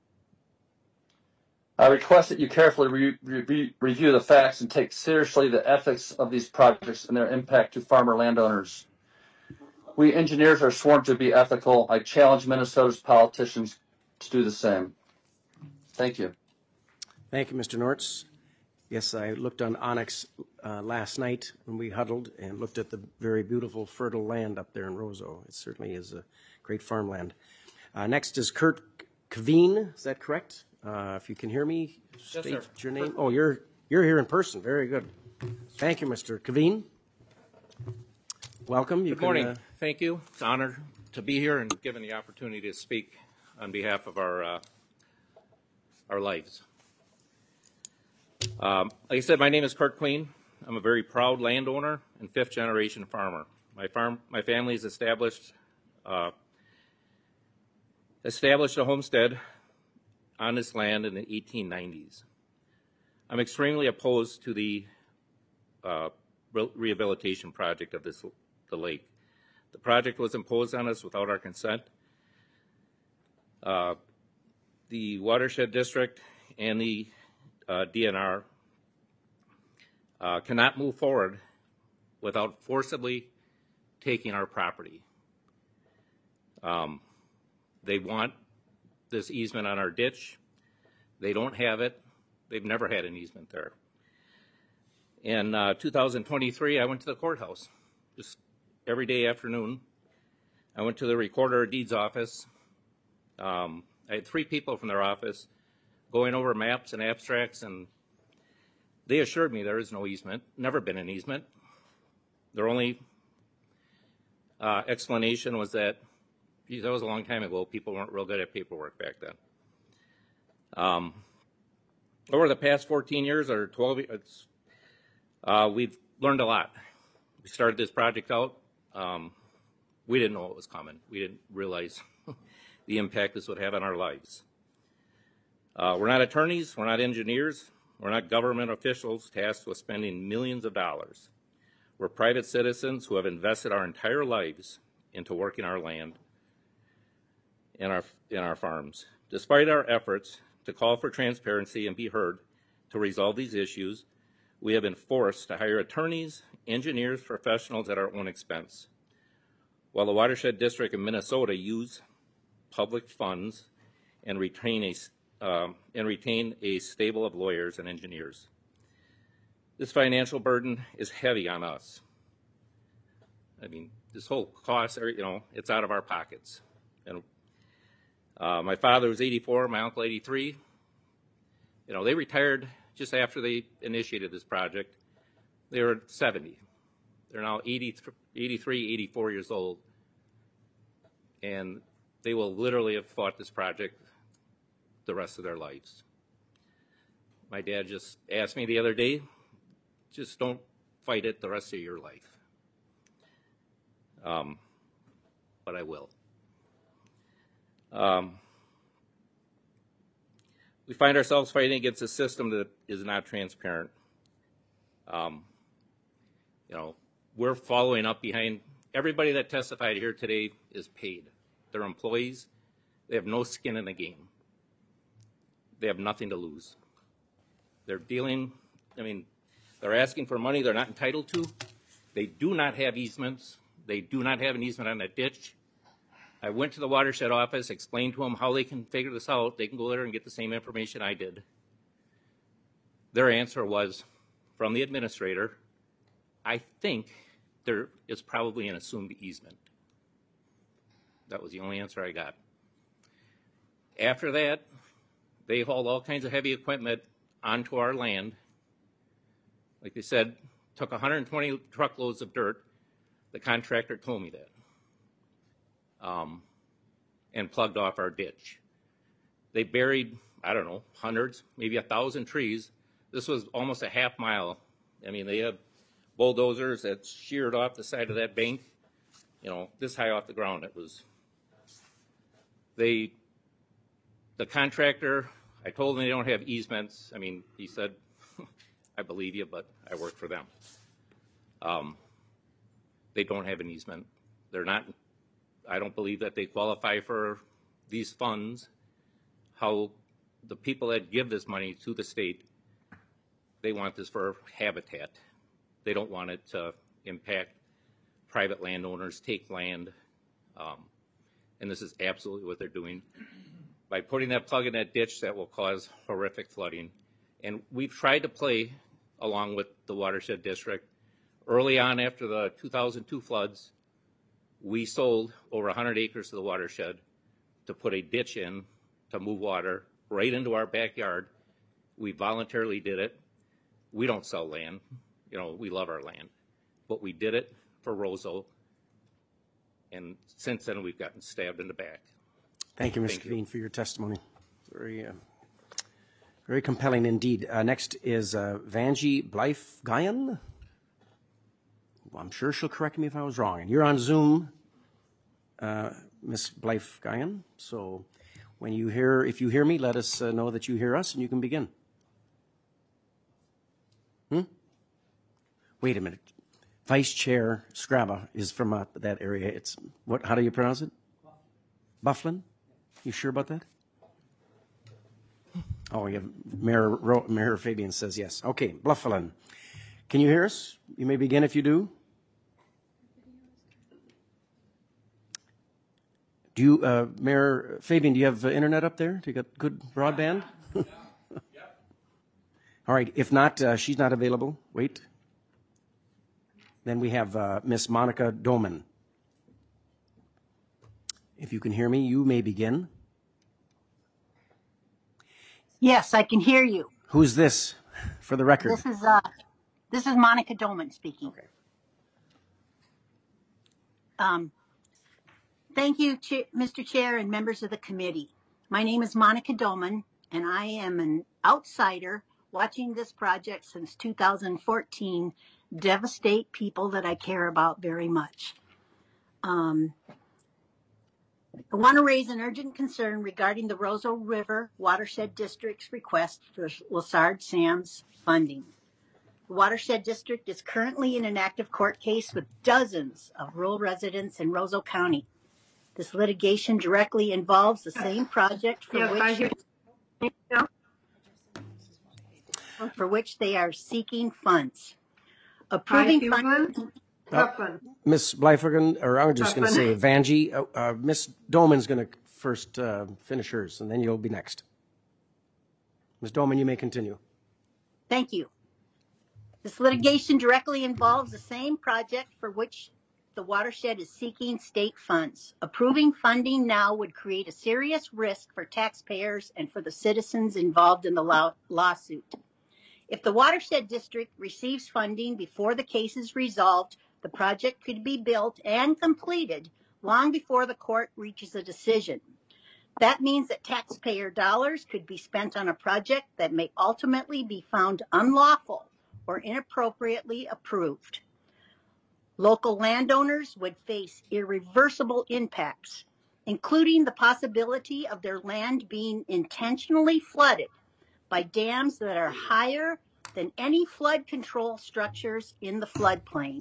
S20: I request that you carefully review the facts and take seriously the ethics of these projects and their impact to farmer landowners. We engineers are sworn to be ethical. I challenge Minnesota's politicians to do the same. Thank you.
S1: Thank you, Mr. Nortz. Yes, I looked on Onyx last night when we huddled and looked at the very beautiful, fertile land up there in Roseau. It certainly is a great farmland. Next is Kurt Kaveen. Is that correct? If you can hear me, state your name. Oh, you're here in person. Very good. Thank you, Mr. Kaveen. Welcome.
S21: Good morning. Thank you. It's an honor to be here and given the opportunity to speak on behalf of our lives. Like I said, my name is Kurt Queen. I'm a very proud landowner and fifth-generation farmer. My family has established a homestead on this land in the 1890s. I'm extremely opposed to the rehabilitation project of the lake. The project was imposed on us without our consent. The watershed district and the DNR cannot move forward without forcibly taking our property. They want this easement on our ditch. They don't have it. They've never had an easement there. In 2023, I went to the courthouse just every day afternoon. I went to the recorder of deeds office. I had 3 people from their office going over maps and abstracts, and they assured me there is no easement, never been an easement. They're only explanation was that, geez, that was a long time ago. People weren't real good at paperwork back then. Over the past 14 years or 12 years, we've learned a lot. We started this project out. We didn't know it was coming. We didn't realize the impact this would have on our lives. We're not attorneys. We're not engineers. We're not government officials tasked with spending millions of dollars. We're private citizens who have invested our entire lives into working our land and our farms. Despite our efforts to call for transparency and be heard to resolve these issues, we have been forced to hire attorneys, engineers, professionals at our own expense. While the Watershed District of Minnesota use public funds and retain a stable of lawyers and engineers. This financial burden is heavy on us. I mean, this whole cost, it's out of our pockets. And my father was 84, my uncle 83. They retired just after they initiated this project. They were 70. They're now 83, 84 years old. And they will literally have fought this project the rest of their lives. My dad just asked me the other day, just don't fight it the rest of your life. But I will. We find ourselves fighting against a system that is not transparent. We're following up behind everybody that testified here today is paid. They're employees. They have no skin in the game. They have nothing to lose. They're they're asking for money they're not entitled to. They do not have easements. They do not have an easement on that ditch. I went to the watershed office, explained to them how they can figure this out. They can go there and get the same information I did. Their answer was, from the administrator, I think there is probably an assumed easement. That was the only answer I got. After that, they hauled all kinds of heavy equipment onto our land. Like they said, took 120 truckloads of dirt. The contractor told me that. And plugged off our ditch. They buried, I don't know, hundreds, maybe 1,000 trees. This was almost a half mile. They had bulldozers that sheared off the side of that bank, this high off the ground. It was, the contractor, I told him they don't have easements. He said, I believe you, but I work for them. They don't have an easement. They're not, I don't believe that they qualify for these funds. How the people that give this money to the state, they want this for habitat. They don't want it to impact private landowners, take land. And this is absolutely what they're doing. By putting that plug in that ditch, that will cause horrific flooding. And we've tried to play along with the Watershed District. Early on after the 2002 floods, we sold over 100 acres to the watershed to put a ditch in to move water right into our backyard. We voluntarily did it. We don't sell land. We love our land. But we did it for Roseau. And since then, we've gotten stabbed in the back.
S1: Thank you, Mr. Kveen, for your testimony. Very compelling indeed. Next is Vangie Blythe-Guyon. Well, I'm sure she'll correct me if I was wrong. And you're on Zoom, Ms. Blythe-Guyon. So if you hear me, let us know that you hear us, and you can begin. Wait a minute. Vice Chair Scraba is from that area. It's what? How do you pronounce it? Bufflin? You sure about that? Oh, yeah. Mayor Fabian says yes. Okay, Bufflin. Can you hear us? You may begin if you do. Mayor Fabian, do you have internet up there? Do you got good broadband? All right. If not, she's not available. Wait. Then we have Miss Monica Doman. If you can hear me, you may begin.
S4: Yes, I can hear you.
S1: Who's this, for the record?
S4: This is Monica Doman speaking.
S1: Okay.
S4: Thank you, Mr. Chair and members of the committee. My name is Monica Doman, and I am an outsider watching this project since 2014 devastate people that I care about very much. I want to raise an urgent concern regarding the Roseau River Watershed District's request for Lessard Sam's funding. The Watershed District is currently in an active court case with dozens of rural residents in Roseau County. This litigation directly involves the same project for which they are seeking funds. Approving funds.
S1: Ms. Blyfergen, or I'm just going to say Vanjie, Ms. Doman's going to first finish hers, and then you'll be next. Ms. Doman, you may continue.
S4: Thank you. This litigation directly involves the same project for which the watershed is seeking state funds. Approving funding now would create a serious risk for taxpayers and for the citizens involved in the lawsuit. If the Watershed District receives funding before the case is resolved, the project could be built and completed long before the court reaches a decision. That means that taxpayer dollars could be spent on a project that may ultimately be found unlawful or inappropriately approved. Local landowners would face irreversible impacts, including the possibility of their land being intentionally flooded by dams that are higher than any flood control structures in the floodplain.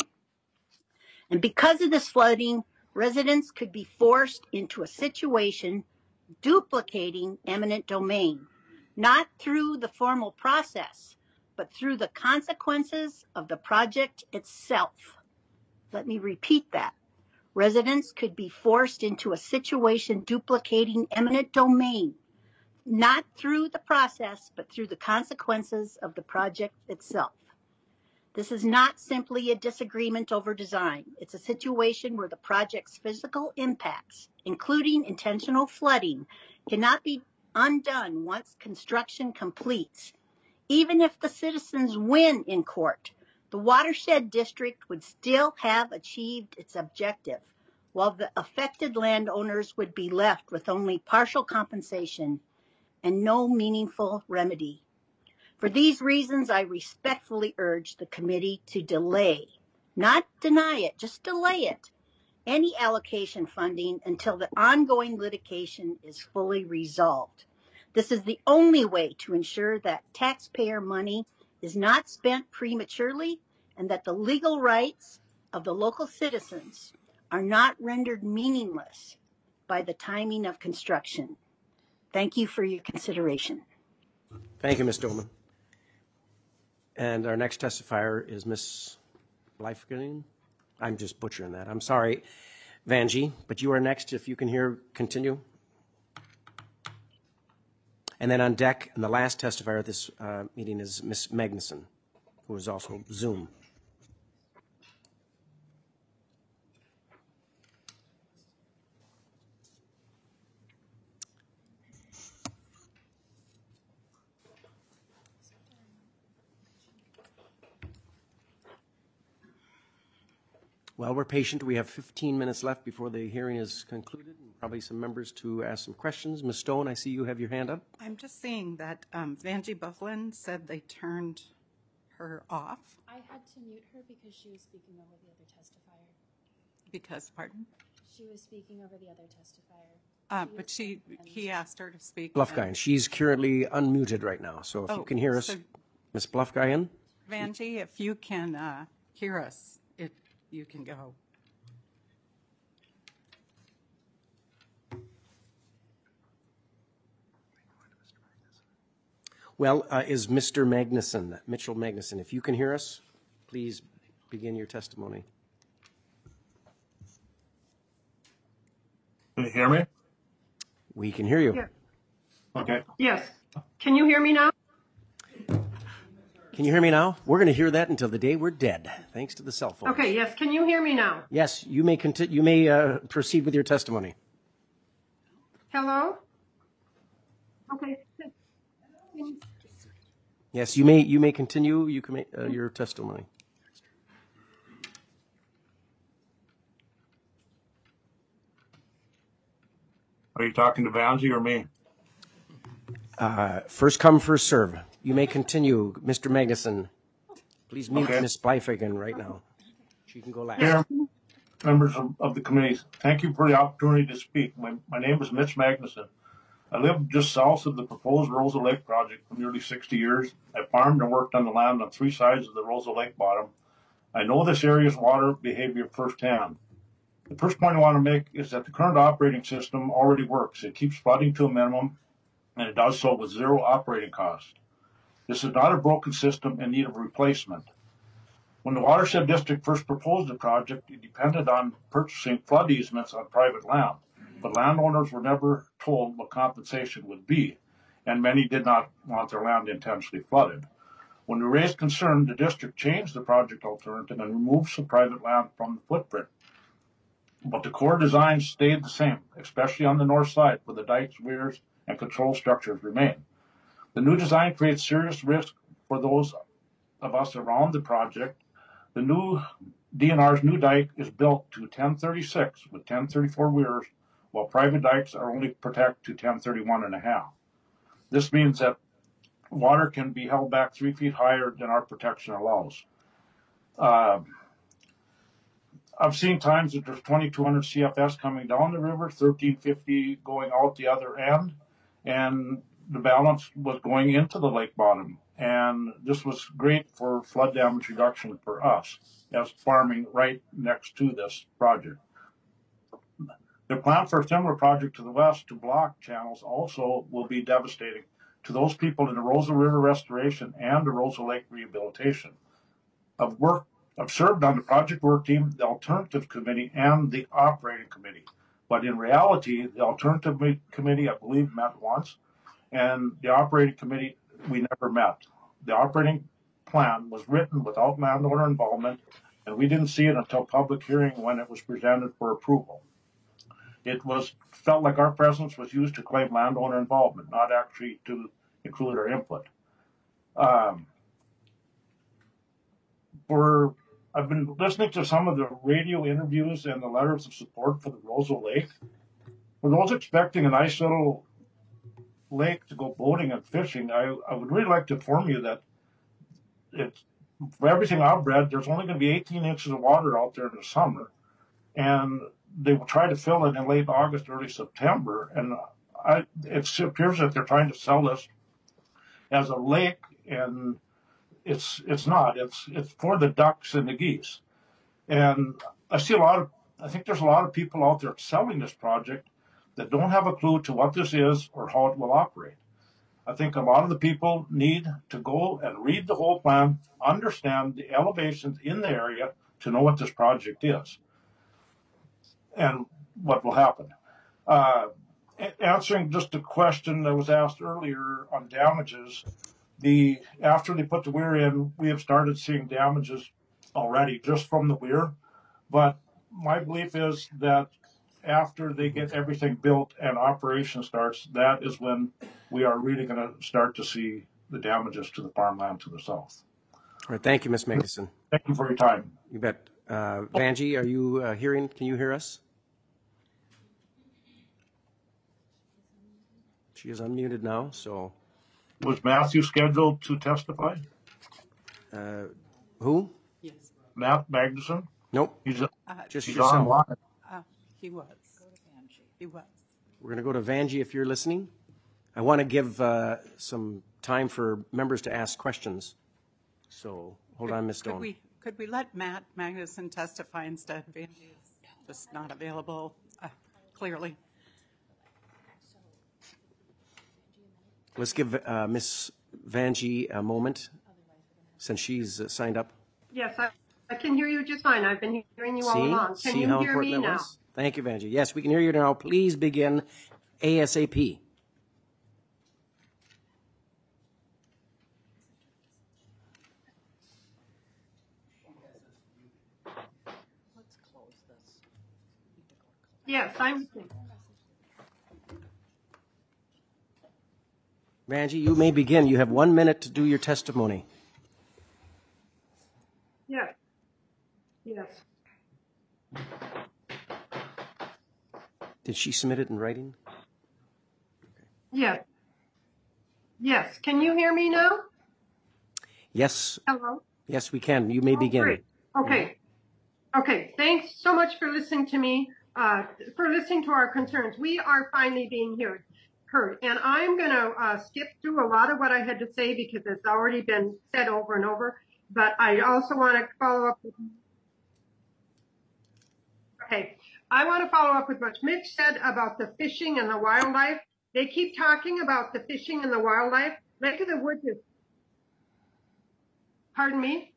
S4: And because of this flooding, residents could be forced into a situation duplicating eminent domain, not through the formal process, but through the consequences of the project itself. Let me repeat that. Residents could be forced into a situation duplicating eminent domain, not through the process, but through the consequences of the project itself. This is not simply a disagreement over design. It's a situation where the project's physical impacts, including intentional flooding, cannot be undone once construction completes. Even if the citizens win in court, the Watershed District would still have achieved its objective, while the affected landowners would be left with only partial compensation and no meaningful remedy. For these reasons, I respectfully urge the committee to delay, not deny it, just delay it, any allocation funding until the ongoing litigation is fully resolved. This is the only way to ensure that taxpayer money is not spent prematurely and that the legal rights of the local citizens are not rendered meaningless by the timing of construction. Thank you for your consideration.
S1: Thank you, Ms. Doman. And our next testifier is Ms. Blyfergen. I'm just butchering that. I'm sorry, Vanjie, but you are next. If you can continue. And then on deck, and the last testifier at this meeting is Ms. Magnuson, who is also Zoom. Well, we're patient. We have 15 minutes left before the hearing is concluded, and probably some members to ask some questions. Ms. Stone, I see you have your hand up.
S11: I'm just seeing that Vanjie Bufflin said they turned her off.
S2: I had to mute her because she was speaking over the other testifier.
S11: Because, pardon?
S2: She was speaking over the other testifier.
S11: But he asked her to speak.
S1: Bluffguyan. She's currently unmuted right now, so if you can hear us, Ms. Bluffguyan.
S11: Vanjie, if you can hear us, you can go.
S1: Well, is Mr. Magnuson, Mitchell Magnuson, if you can hear us, please begin your testimony.
S22: Can you hear me?
S1: We can hear you.
S22: Yeah. Okay.
S23: Yes. Can you hear me now?
S1: Can you hear me now? We're going to hear that until the day we're dead, thanks to the cell phone.
S23: Okay, yes. Can you hear me now?
S1: Yes, you may you may proceed with your testimony.
S23: Hello? Okay.
S1: Yes, you may continue. You can make your testimony.
S5: Are you talking to Vanji or me?
S1: First come, first serve. You may continue, Mr. Magnuson. Please mute
S5: Okay.
S1: Ms. Blyfagan right now. She can go last.
S5: Chair, members of the committee, thank you for the opportunity to speak. My name is Mitch Magnuson. I lived just south of the proposed Rosa Lake project for nearly 60 years. I farmed and worked on the land on 3 sides of the Rosa Lake bottom. I know this area's water behavior firsthand. The first point I want to make is that the current operating system already works. It keeps flooding to a minimum, and it does so with 0 operating cost. This is not a broken system in need of replacement. When the watershed district first proposed the project, it depended on purchasing flood easements on private land, but landowners were never told what compensation would be, and many did not want their land intentionally flooded. When we raised concern, the district changed the project alternative and removed some private land from the footprint. But the core design stayed the same, especially on the north side where the dikes, weirs, and control structures remain. The new design creates serious risk for those of us around the project. The new DNR's new dike is built to 1036 with 1034 weirs, while private dikes are only protect to 1031.5. This means that water can be held back 3 feet higher than our protection allows. I've seen times that there's 2,200 CFS coming down the river, 1,350 going out the other end, and the balance was going into the lake bottom. And this was great for flood damage reduction for us as farming right next to this project. The plan for a similar project to the west to block channels also will be devastating to those people in the Rosa River restoration and the Rosa Lake rehabilitation. I've served on the project work team, the alternative committee, and the operating committee. But in reality, the alternative committee, I believe, met once, and the operating committee, we never met. The operating plan was written without landowner involvement, and we didn't see it until public hearing when it was presented for approval. It felt like our presence was used to claim landowner involvement, not actually to include our input. I've been listening to some of the radio interviews and the letters of support for the Rosa Lake. For those expecting a nice little lake to go boating and fishing, I would really like to inform you that for everything I've read, there's only going to be 18 inches of water out there in the summer, and they will try to fill it in late August, early September. And it appears that they're trying to sell this as a lake, and it's not. It's for the ducks and the geese. And I think there's a lot of people out there selling this project that don't have a clue to what this is or how it will operate. I think a lot of the people need to go and read the whole plan, understand the elevations in the area to know what this project is and what will happen. Answering just a question that was asked earlier on damages, after they put the weir in, we have started seeing damages already just from the weir. But my belief is that after they get everything built and operation starts, that is when we are really going to start to see the damages to the farmland to the south.
S1: All right, thank you, Ms. Magnuson.
S5: Thank you for your time.
S1: You bet. Vanji, are you hearing? Can you hear us? She is unmuted now, so.
S5: Was Matthew scheduled to testify?
S1: Who?
S11: Yes.
S5: Matt Magnuson?
S1: Nope.
S5: He's
S1: just
S5: he's
S1: yourself.
S5: online.
S11: He was. He was.
S1: We're going to go to Vanji if you're listening. I want to give some time for members to ask questions. So hold on, Ms. Stone.
S11: Could we let Matt Magnuson testify instead? Vanji is just not available clearly.
S1: Let's give Ms. Vanji a moment since she's signed up.
S23: Yes, I can hear you just fine. I've been hearing you all along. Can you
S1: how
S23: hear
S1: important
S23: me
S1: that
S23: now?
S1: was? Thank you, Vanji. Yes, we can hear you now. Please begin ASAP.
S23: Yes, I'm.
S1: Vanji, you may begin. You have 1 minute to do your testimony.
S23: Yes. Yes.
S1: Did she submit it in writing?
S23: Yes. Yes. Can you hear me now?
S1: Yes.
S23: Hello?
S1: Yes, we can. You may begin.
S23: Great. Okay. Okay. Thanks so much for listening to me, for listening to our concerns. We are finally being heard. And I'm going to skip through a lot of what I had to say because it's already been said over and over. But I also want to follow up with, I want to follow up with what Mitch said about the fishing and the wildlife. They keep talking about the fishing and the wildlife. Lake of the Woods is, pardon me?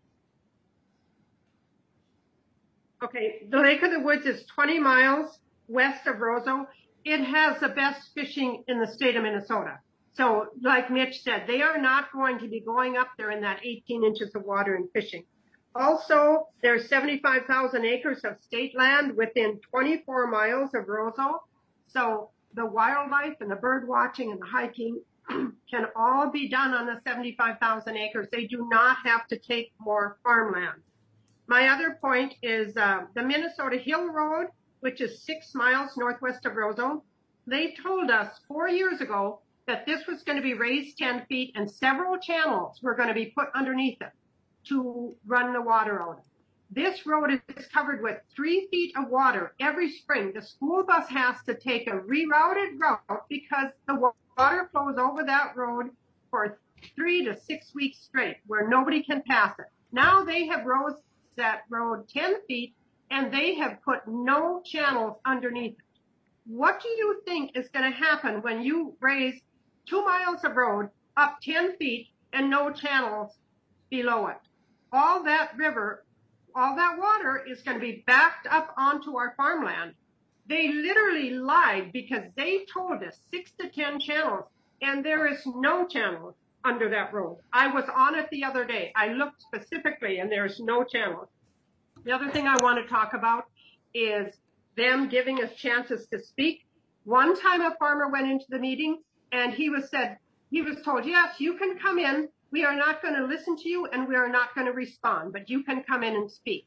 S23: Okay, the Lake of the Woods is 20 miles west of Roseau. It has the best fishing in the state of Minnesota. So like Mitch said, they are not going to be going up there in that 18 inches of water and fishing. Also, there's 75,000 acres of state land within 24 miles of Roseau. So the wildlife and the bird watching and the hiking can all be done on the 75,000 acres. They do not have to take more farmland. My other point is the Minnesota Hill Road, which is 6 miles northwest of Roseau. They told us 4 years ago that this was going to be raised 10 feet and several channels were going to be put underneath it to run the water out. This road is covered with 3 feet of water every spring. The school bus has to take a rerouted route because the water flows over that road for 3 to 6 weeks straight where nobody can pass it. Now they have raised that road 10 feet and they have put no channels underneath it. What do you think is going to happen when you raise 2 miles of road up 10 feet and no channels below it? All that river, all that water is going to be backed up onto our farmland. They literally lied because they told us 6 to 10 channels, and there is no channels under that road. I was on it the other day. I looked specifically, and there's no channels. The other thing I want to talk about is them giving us chances to speak. One time a farmer went into the meeting, and he was told, yes, you can come in. We are not going to listen to you, and we are not going to respond, but you can come in and speak.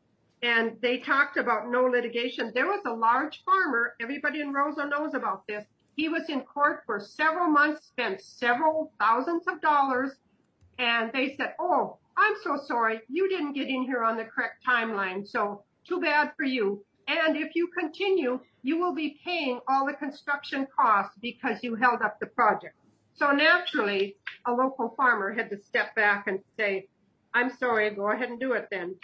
S23: And they talked about no litigation. There was a large farmer, everybody in Roseau knows about this. He was in court for several months, spent several thousands of dollars, and they said, oh, I'm so sorry, you didn't get in here on the correct timeline, so too bad for you. And if you continue, you will be paying all the construction costs because you held up the project. So naturally, a local farmer had to step back and say, I'm sorry, go ahead and do it then.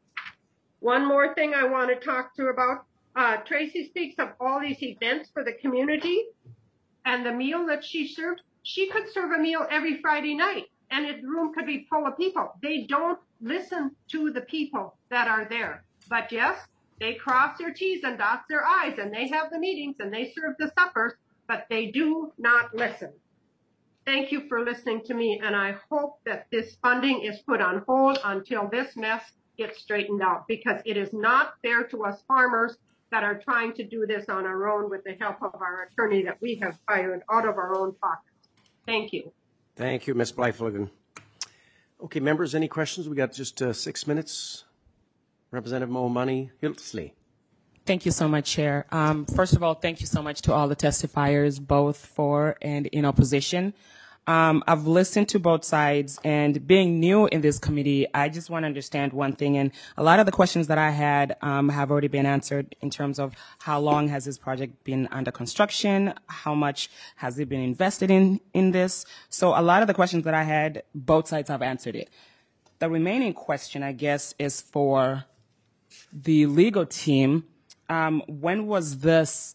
S23: One more thing I want to talk to about, Tracy speaks of all these events for the community and the meal that she served. She could serve a meal every Friday night and the room could be full of people. They don't listen to the people that are there. But yes, they cross their T's and dot their I's and they have the meetings and they serve the suppers, but they do not listen. Thank you for listening to me, and I hope that this funding is put on hold until this mess gets straightened out, because it is not fair to us farmers that are trying to do this on our own with the help of our attorney that we have hired out of our own pockets. Thank you.
S1: Thank you, Ms. Blythe-Ligon. Okay, members, any questions? We got just 6 minutes. Representative Mo-Money Hilsley.
S6: Thank you so much, Chair. First of all, thank you so much to all the testifiers, both for and in opposition. I've listened to both sides, and being new in this committee, I just want to understand one thing. And a lot of the questions that I had have already been answered in terms of how long has this project been under construction, how much has it been invested in this. So a lot of the questions that I had, both sides have answered it. The remaining question, I guess, is for the legal team. When was this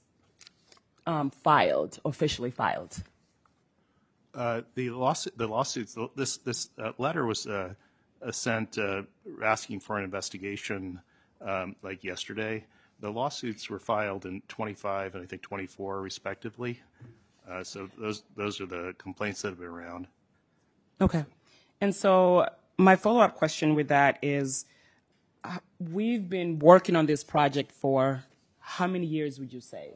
S6: officially filed?
S17: The lawsuits. This letter was sent asking for an investigation like yesterday. The lawsuits were filed in 25 and I think 24 respectively. So those are the complaints that have been around.
S6: Okay, and so my follow-up question with that is, we've been working on this project for how many years would you say?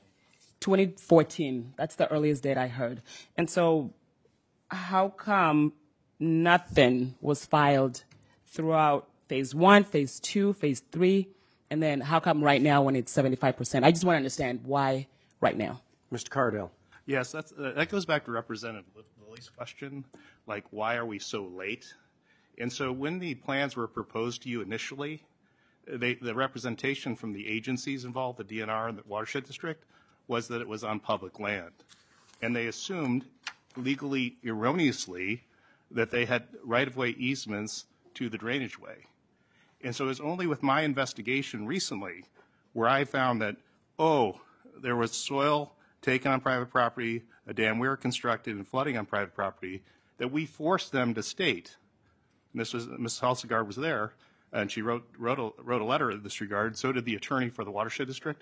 S6: 2014, that's the earliest date I heard. And so how come nothing was filed throughout phase 1, phase 2, phase 3, and then how come right now when it's 75%? I just want to understand why right now.
S1: Mr. Cardell.
S17: Yes, that goes back to Representative Lilly's question, like why are we so late? And so when the plans were proposed to you initially, the representation from the agencies involved, the DNR and the Watershed District, was that it was on public land. And they assumed, legally erroneously, that they had right-of-way easements to the drainage way. And so it was only with my investigation recently where I found that, there was soil taken on private property, a dam we were constructed, and flooding on private property, that we forced them to state. And this was, Ms. Halsegard was there, and she wrote a letter in this regard. So did the attorney for the Watershed District.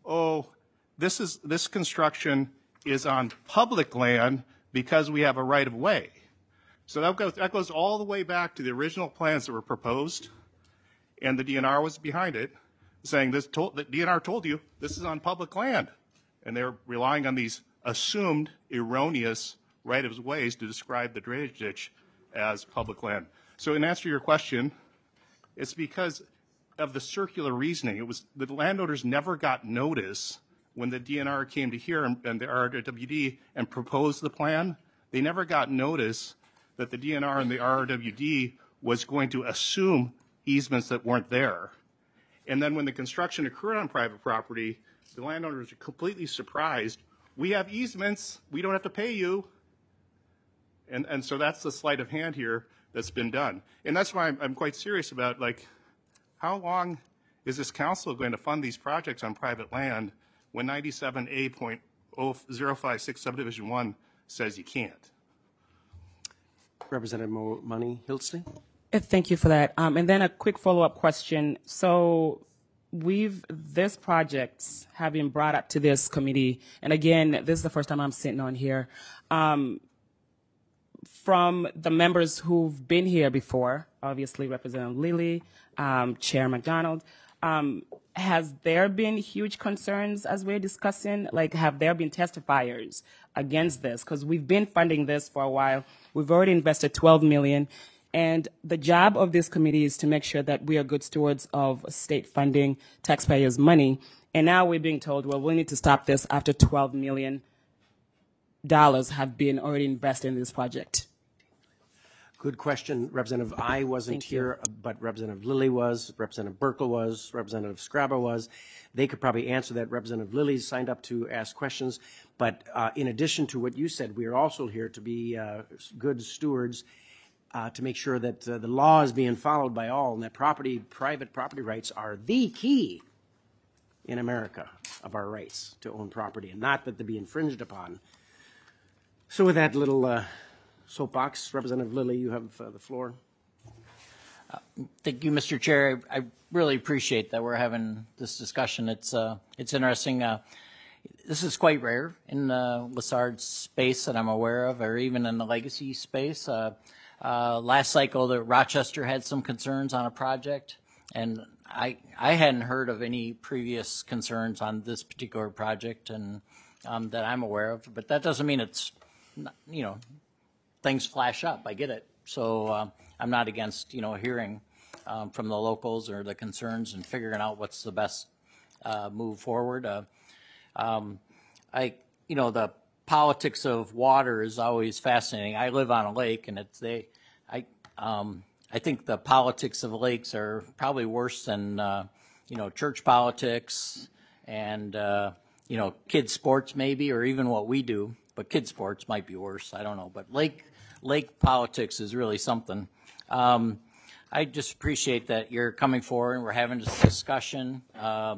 S17: This construction is on public land because we have a right of way. So that goes all the way back to the original plans that were proposed, and the DNR was behind it, saying the DNR told you this is on public land, and they're relying on these assumed erroneous right of ways to describe the drainage ditch as public land. So in answer to your question, it's because of the circular reasoning. It was the landowners never got notice when the DNR came to here and the RWD and proposed the plan. They never got notice that the DNR and the RWD was going to assume easements that weren't there. And then when the construction occurred on private property, the landowners were completely surprised. We have easements. We don't have to pay you. And so that's the sleight of hand here that's been done. And that's why I'm quite serious about, like, how long is this council going to fund these projects on private land when 97A.056 subdivision 1 says you can't?
S1: Representative Money Hildsley.
S6: Thank you for that. And then a quick follow-up question. So this projects have been brought up to this committee, and again, this is the first time I'm sitting on here. From the members who've been here before, obviously Representative Lilly, Chair McDonald, has there been huge concerns as we're discussing? Like, have there been testifiers against this? Because we've been funding this for a while. We've already invested $12 million. And the job of this committee is to make sure that we are good stewards of state funding, taxpayers' money. And now we're being told, well, we need to stop this after $12 million have been already invested in this project.
S1: Good question. Representative I wasn't here, but Representative Lilly was, Representative Burkle was, Representative Scrabber was. They could probably answer that. Representative Lilly signed up to ask questions. But in addition to what you said, we are also here to be good stewards to make sure that the law is being followed by all, and that private property rights are the key in America of our rights to own property, and not that they be infringed upon. So with that little soapbox, Representative Lilly, you have the floor.
S14: Thank you, Mr. Chair. I really appreciate that we're having this discussion. It's interesting. This is quite rare in the Lessard space that I'm aware of, or even in the legacy space. Last cycle, Rochester had some concerns on a project, and I hadn't heard of any previous concerns on this particular project, and that I'm aware of. But that doesn't mean it's, things flash up. I get it. So I'm not against, hearing from the locals or the concerns and figuring out what's the best move forward. The politics of water is always fascinating. I live on a lake, and I think the politics of lakes are probably worse than church politics and kids sports maybe, or even what we do. But kids sports might be worse. I don't know. But lake politics is really something. I just appreciate that you're coming forward and we're having this discussion. I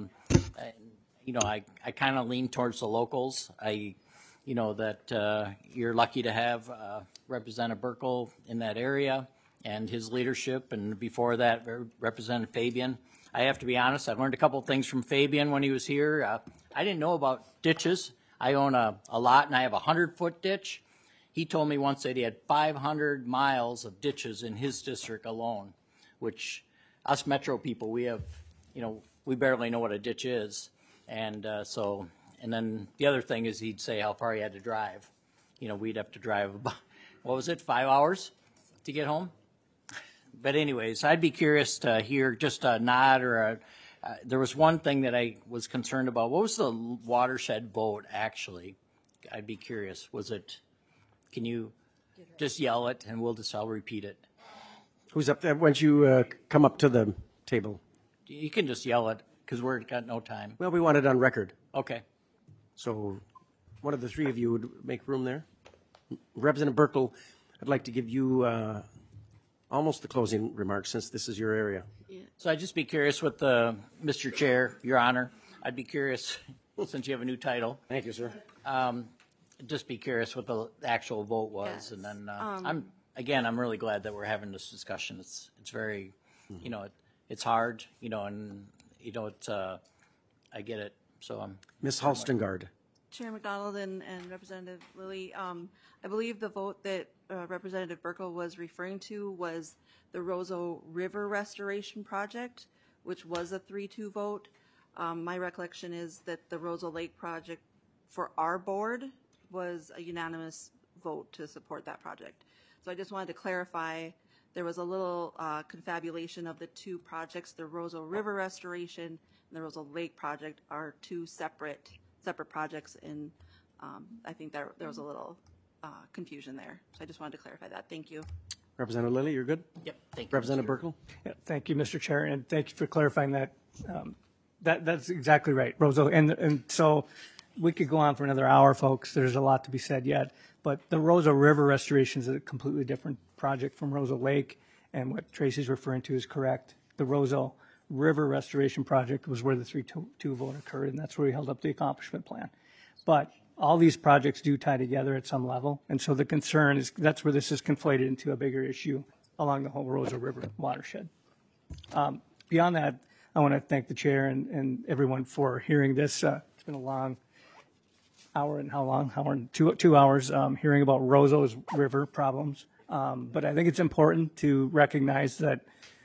S14: kind of lean towards the locals. That you're lucky to have Representative Burkle in that area and his leadership, and before that, Representative Fabian. I have to be honest, I learned a couple of things from Fabian when he was here. I didn't know about ditches. I own a lot, and I have a 100-foot ditch. He told me once that he had 500 miles of ditches in his district alone, which us metro people, we have, we barely know what a ditch is. And and then the other thing is he'd say how far he had to drive. We'd have to drive about, 5 hours to get home? But anyways, I'd be curious to hear just a nod or there was one thing that I was concerned about. What was the watershed vote actually? I'd be curious. Was it? Can you just yell it, and I'll repeat it.
S1: Who's up there? Why don't you come up to the table?
S14: You can just yell it because we're got no time.
S1: Well, we want it on record.
S14: Okay.
S1: So one of the three of you would make room there. Representative Burkle, I'd like to give you almost the closing remarks since this is your area.
S14: So I'd just be curious with Mr. Chair, Your Honor. I'd be curious, since you have a new title.
S1: Thank you, sir.
S14: Just be curious what the actual vote was. Yes. And then I'm really glad that we're having this discussion. It's very, it's hard, and, I get it. So
S1: Ms. Halstengard.
S7: Chair McDonald and Representative Lilly, I believe the vote that Representative Burkle was referring to was the Roseau River Restoration Project, which was a 3-2 vote. My recollection is that the Roseau Lake project for our board was a unanimous vote to support that project. So I just wanted to clarify, there was a little confabulation of the two projects. The Roseau River Restoration and the Roseau Lake project are two separate projects, and I think there was a little confusion there. So I just wanted to clarify that. Thank you.
S1: Representative Lilly, you're good?
S14: Yep, thank you.
S1: Representative Burkle?
S15: Yeah, thank you, Mr. Chair, and thank you for clarifying that. That's exactly right, Roseau. And so we could go on for another hour, folks. There's a lot to be said yet. But the Roseau River restoration is a completely different project from Roseau Lake, and what Tracy's referring to is correct. The Roseau River Restoration Project was where the 3-2 vote occurred, and that's where we held up the accomplishment plan. But all these projects do tie together at some level, and so the concern is that's where this is conflated into a bigger issue along the whole Roseau River watershed. Beyond that, I want to thank the chair and everyone for hearing this. It's been a long hour and how long? Hour and 2 hours hearing about Roseau's river problems. But I think it's important to recognize that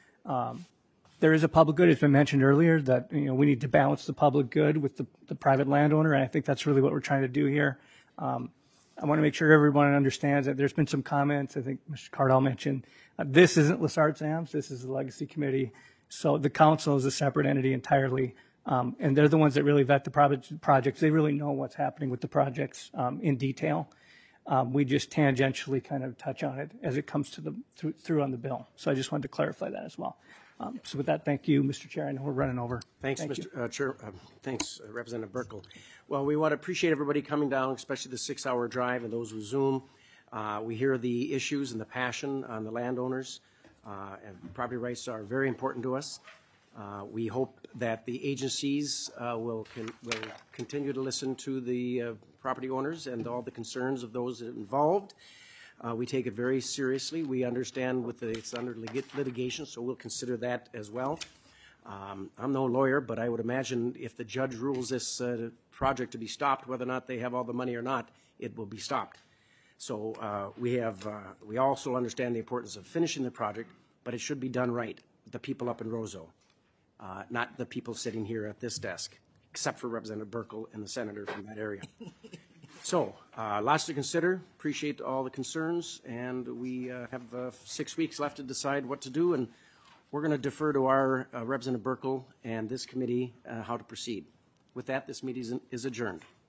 S15: there is a public good. It's been mentioned earlier that we need to balance the public good with the private landowner, and I think that's really what we're trying to do here. I want to make sure everyone understands that there's been some comments. I think Mr. Cardall mentioned this isn't Lessard Sams. This is the Legacy Committee. So the council is a separate entity entirely, and they're the ones that really vet the projects. They really know what's happening with the projects in detail. We just tangentially kind of touch on it as it comes to through on the bill. So I just wanted to clarify that as well. So with that, thank you, Mr. Chair. I know we're running over.
S1: Thanks, Mr. Chair. Thanks, Representative Burkle. Well, we want to appreciate everybody coming down, especially the 6-hour drive and those who Zoom. We hear the issues and the passion on the landowners. And property rights are very important to us. We hope that the agencies will continue to listen to the property owners and all the concerns of those involved. We take it very seriously. We understand it's under litigation, so we'll consider that as well. I'm no lawyer, but I would imagine if the judge rules this project to be stopped, whether or not they have all the money or not, it will be stopped. So we also understand the importance of finishing the project, but it should be done right. The people up in Roseau, not the people sitting here at this desk, except for Representative Burkle and the senator from that area. So lots to consider. Appreciate all the concerns, and we have 6 weeks left to decide what to do, and we're going to defer to our Representative Burkle and this committee how to proceed. With that, this meeting is adjourned.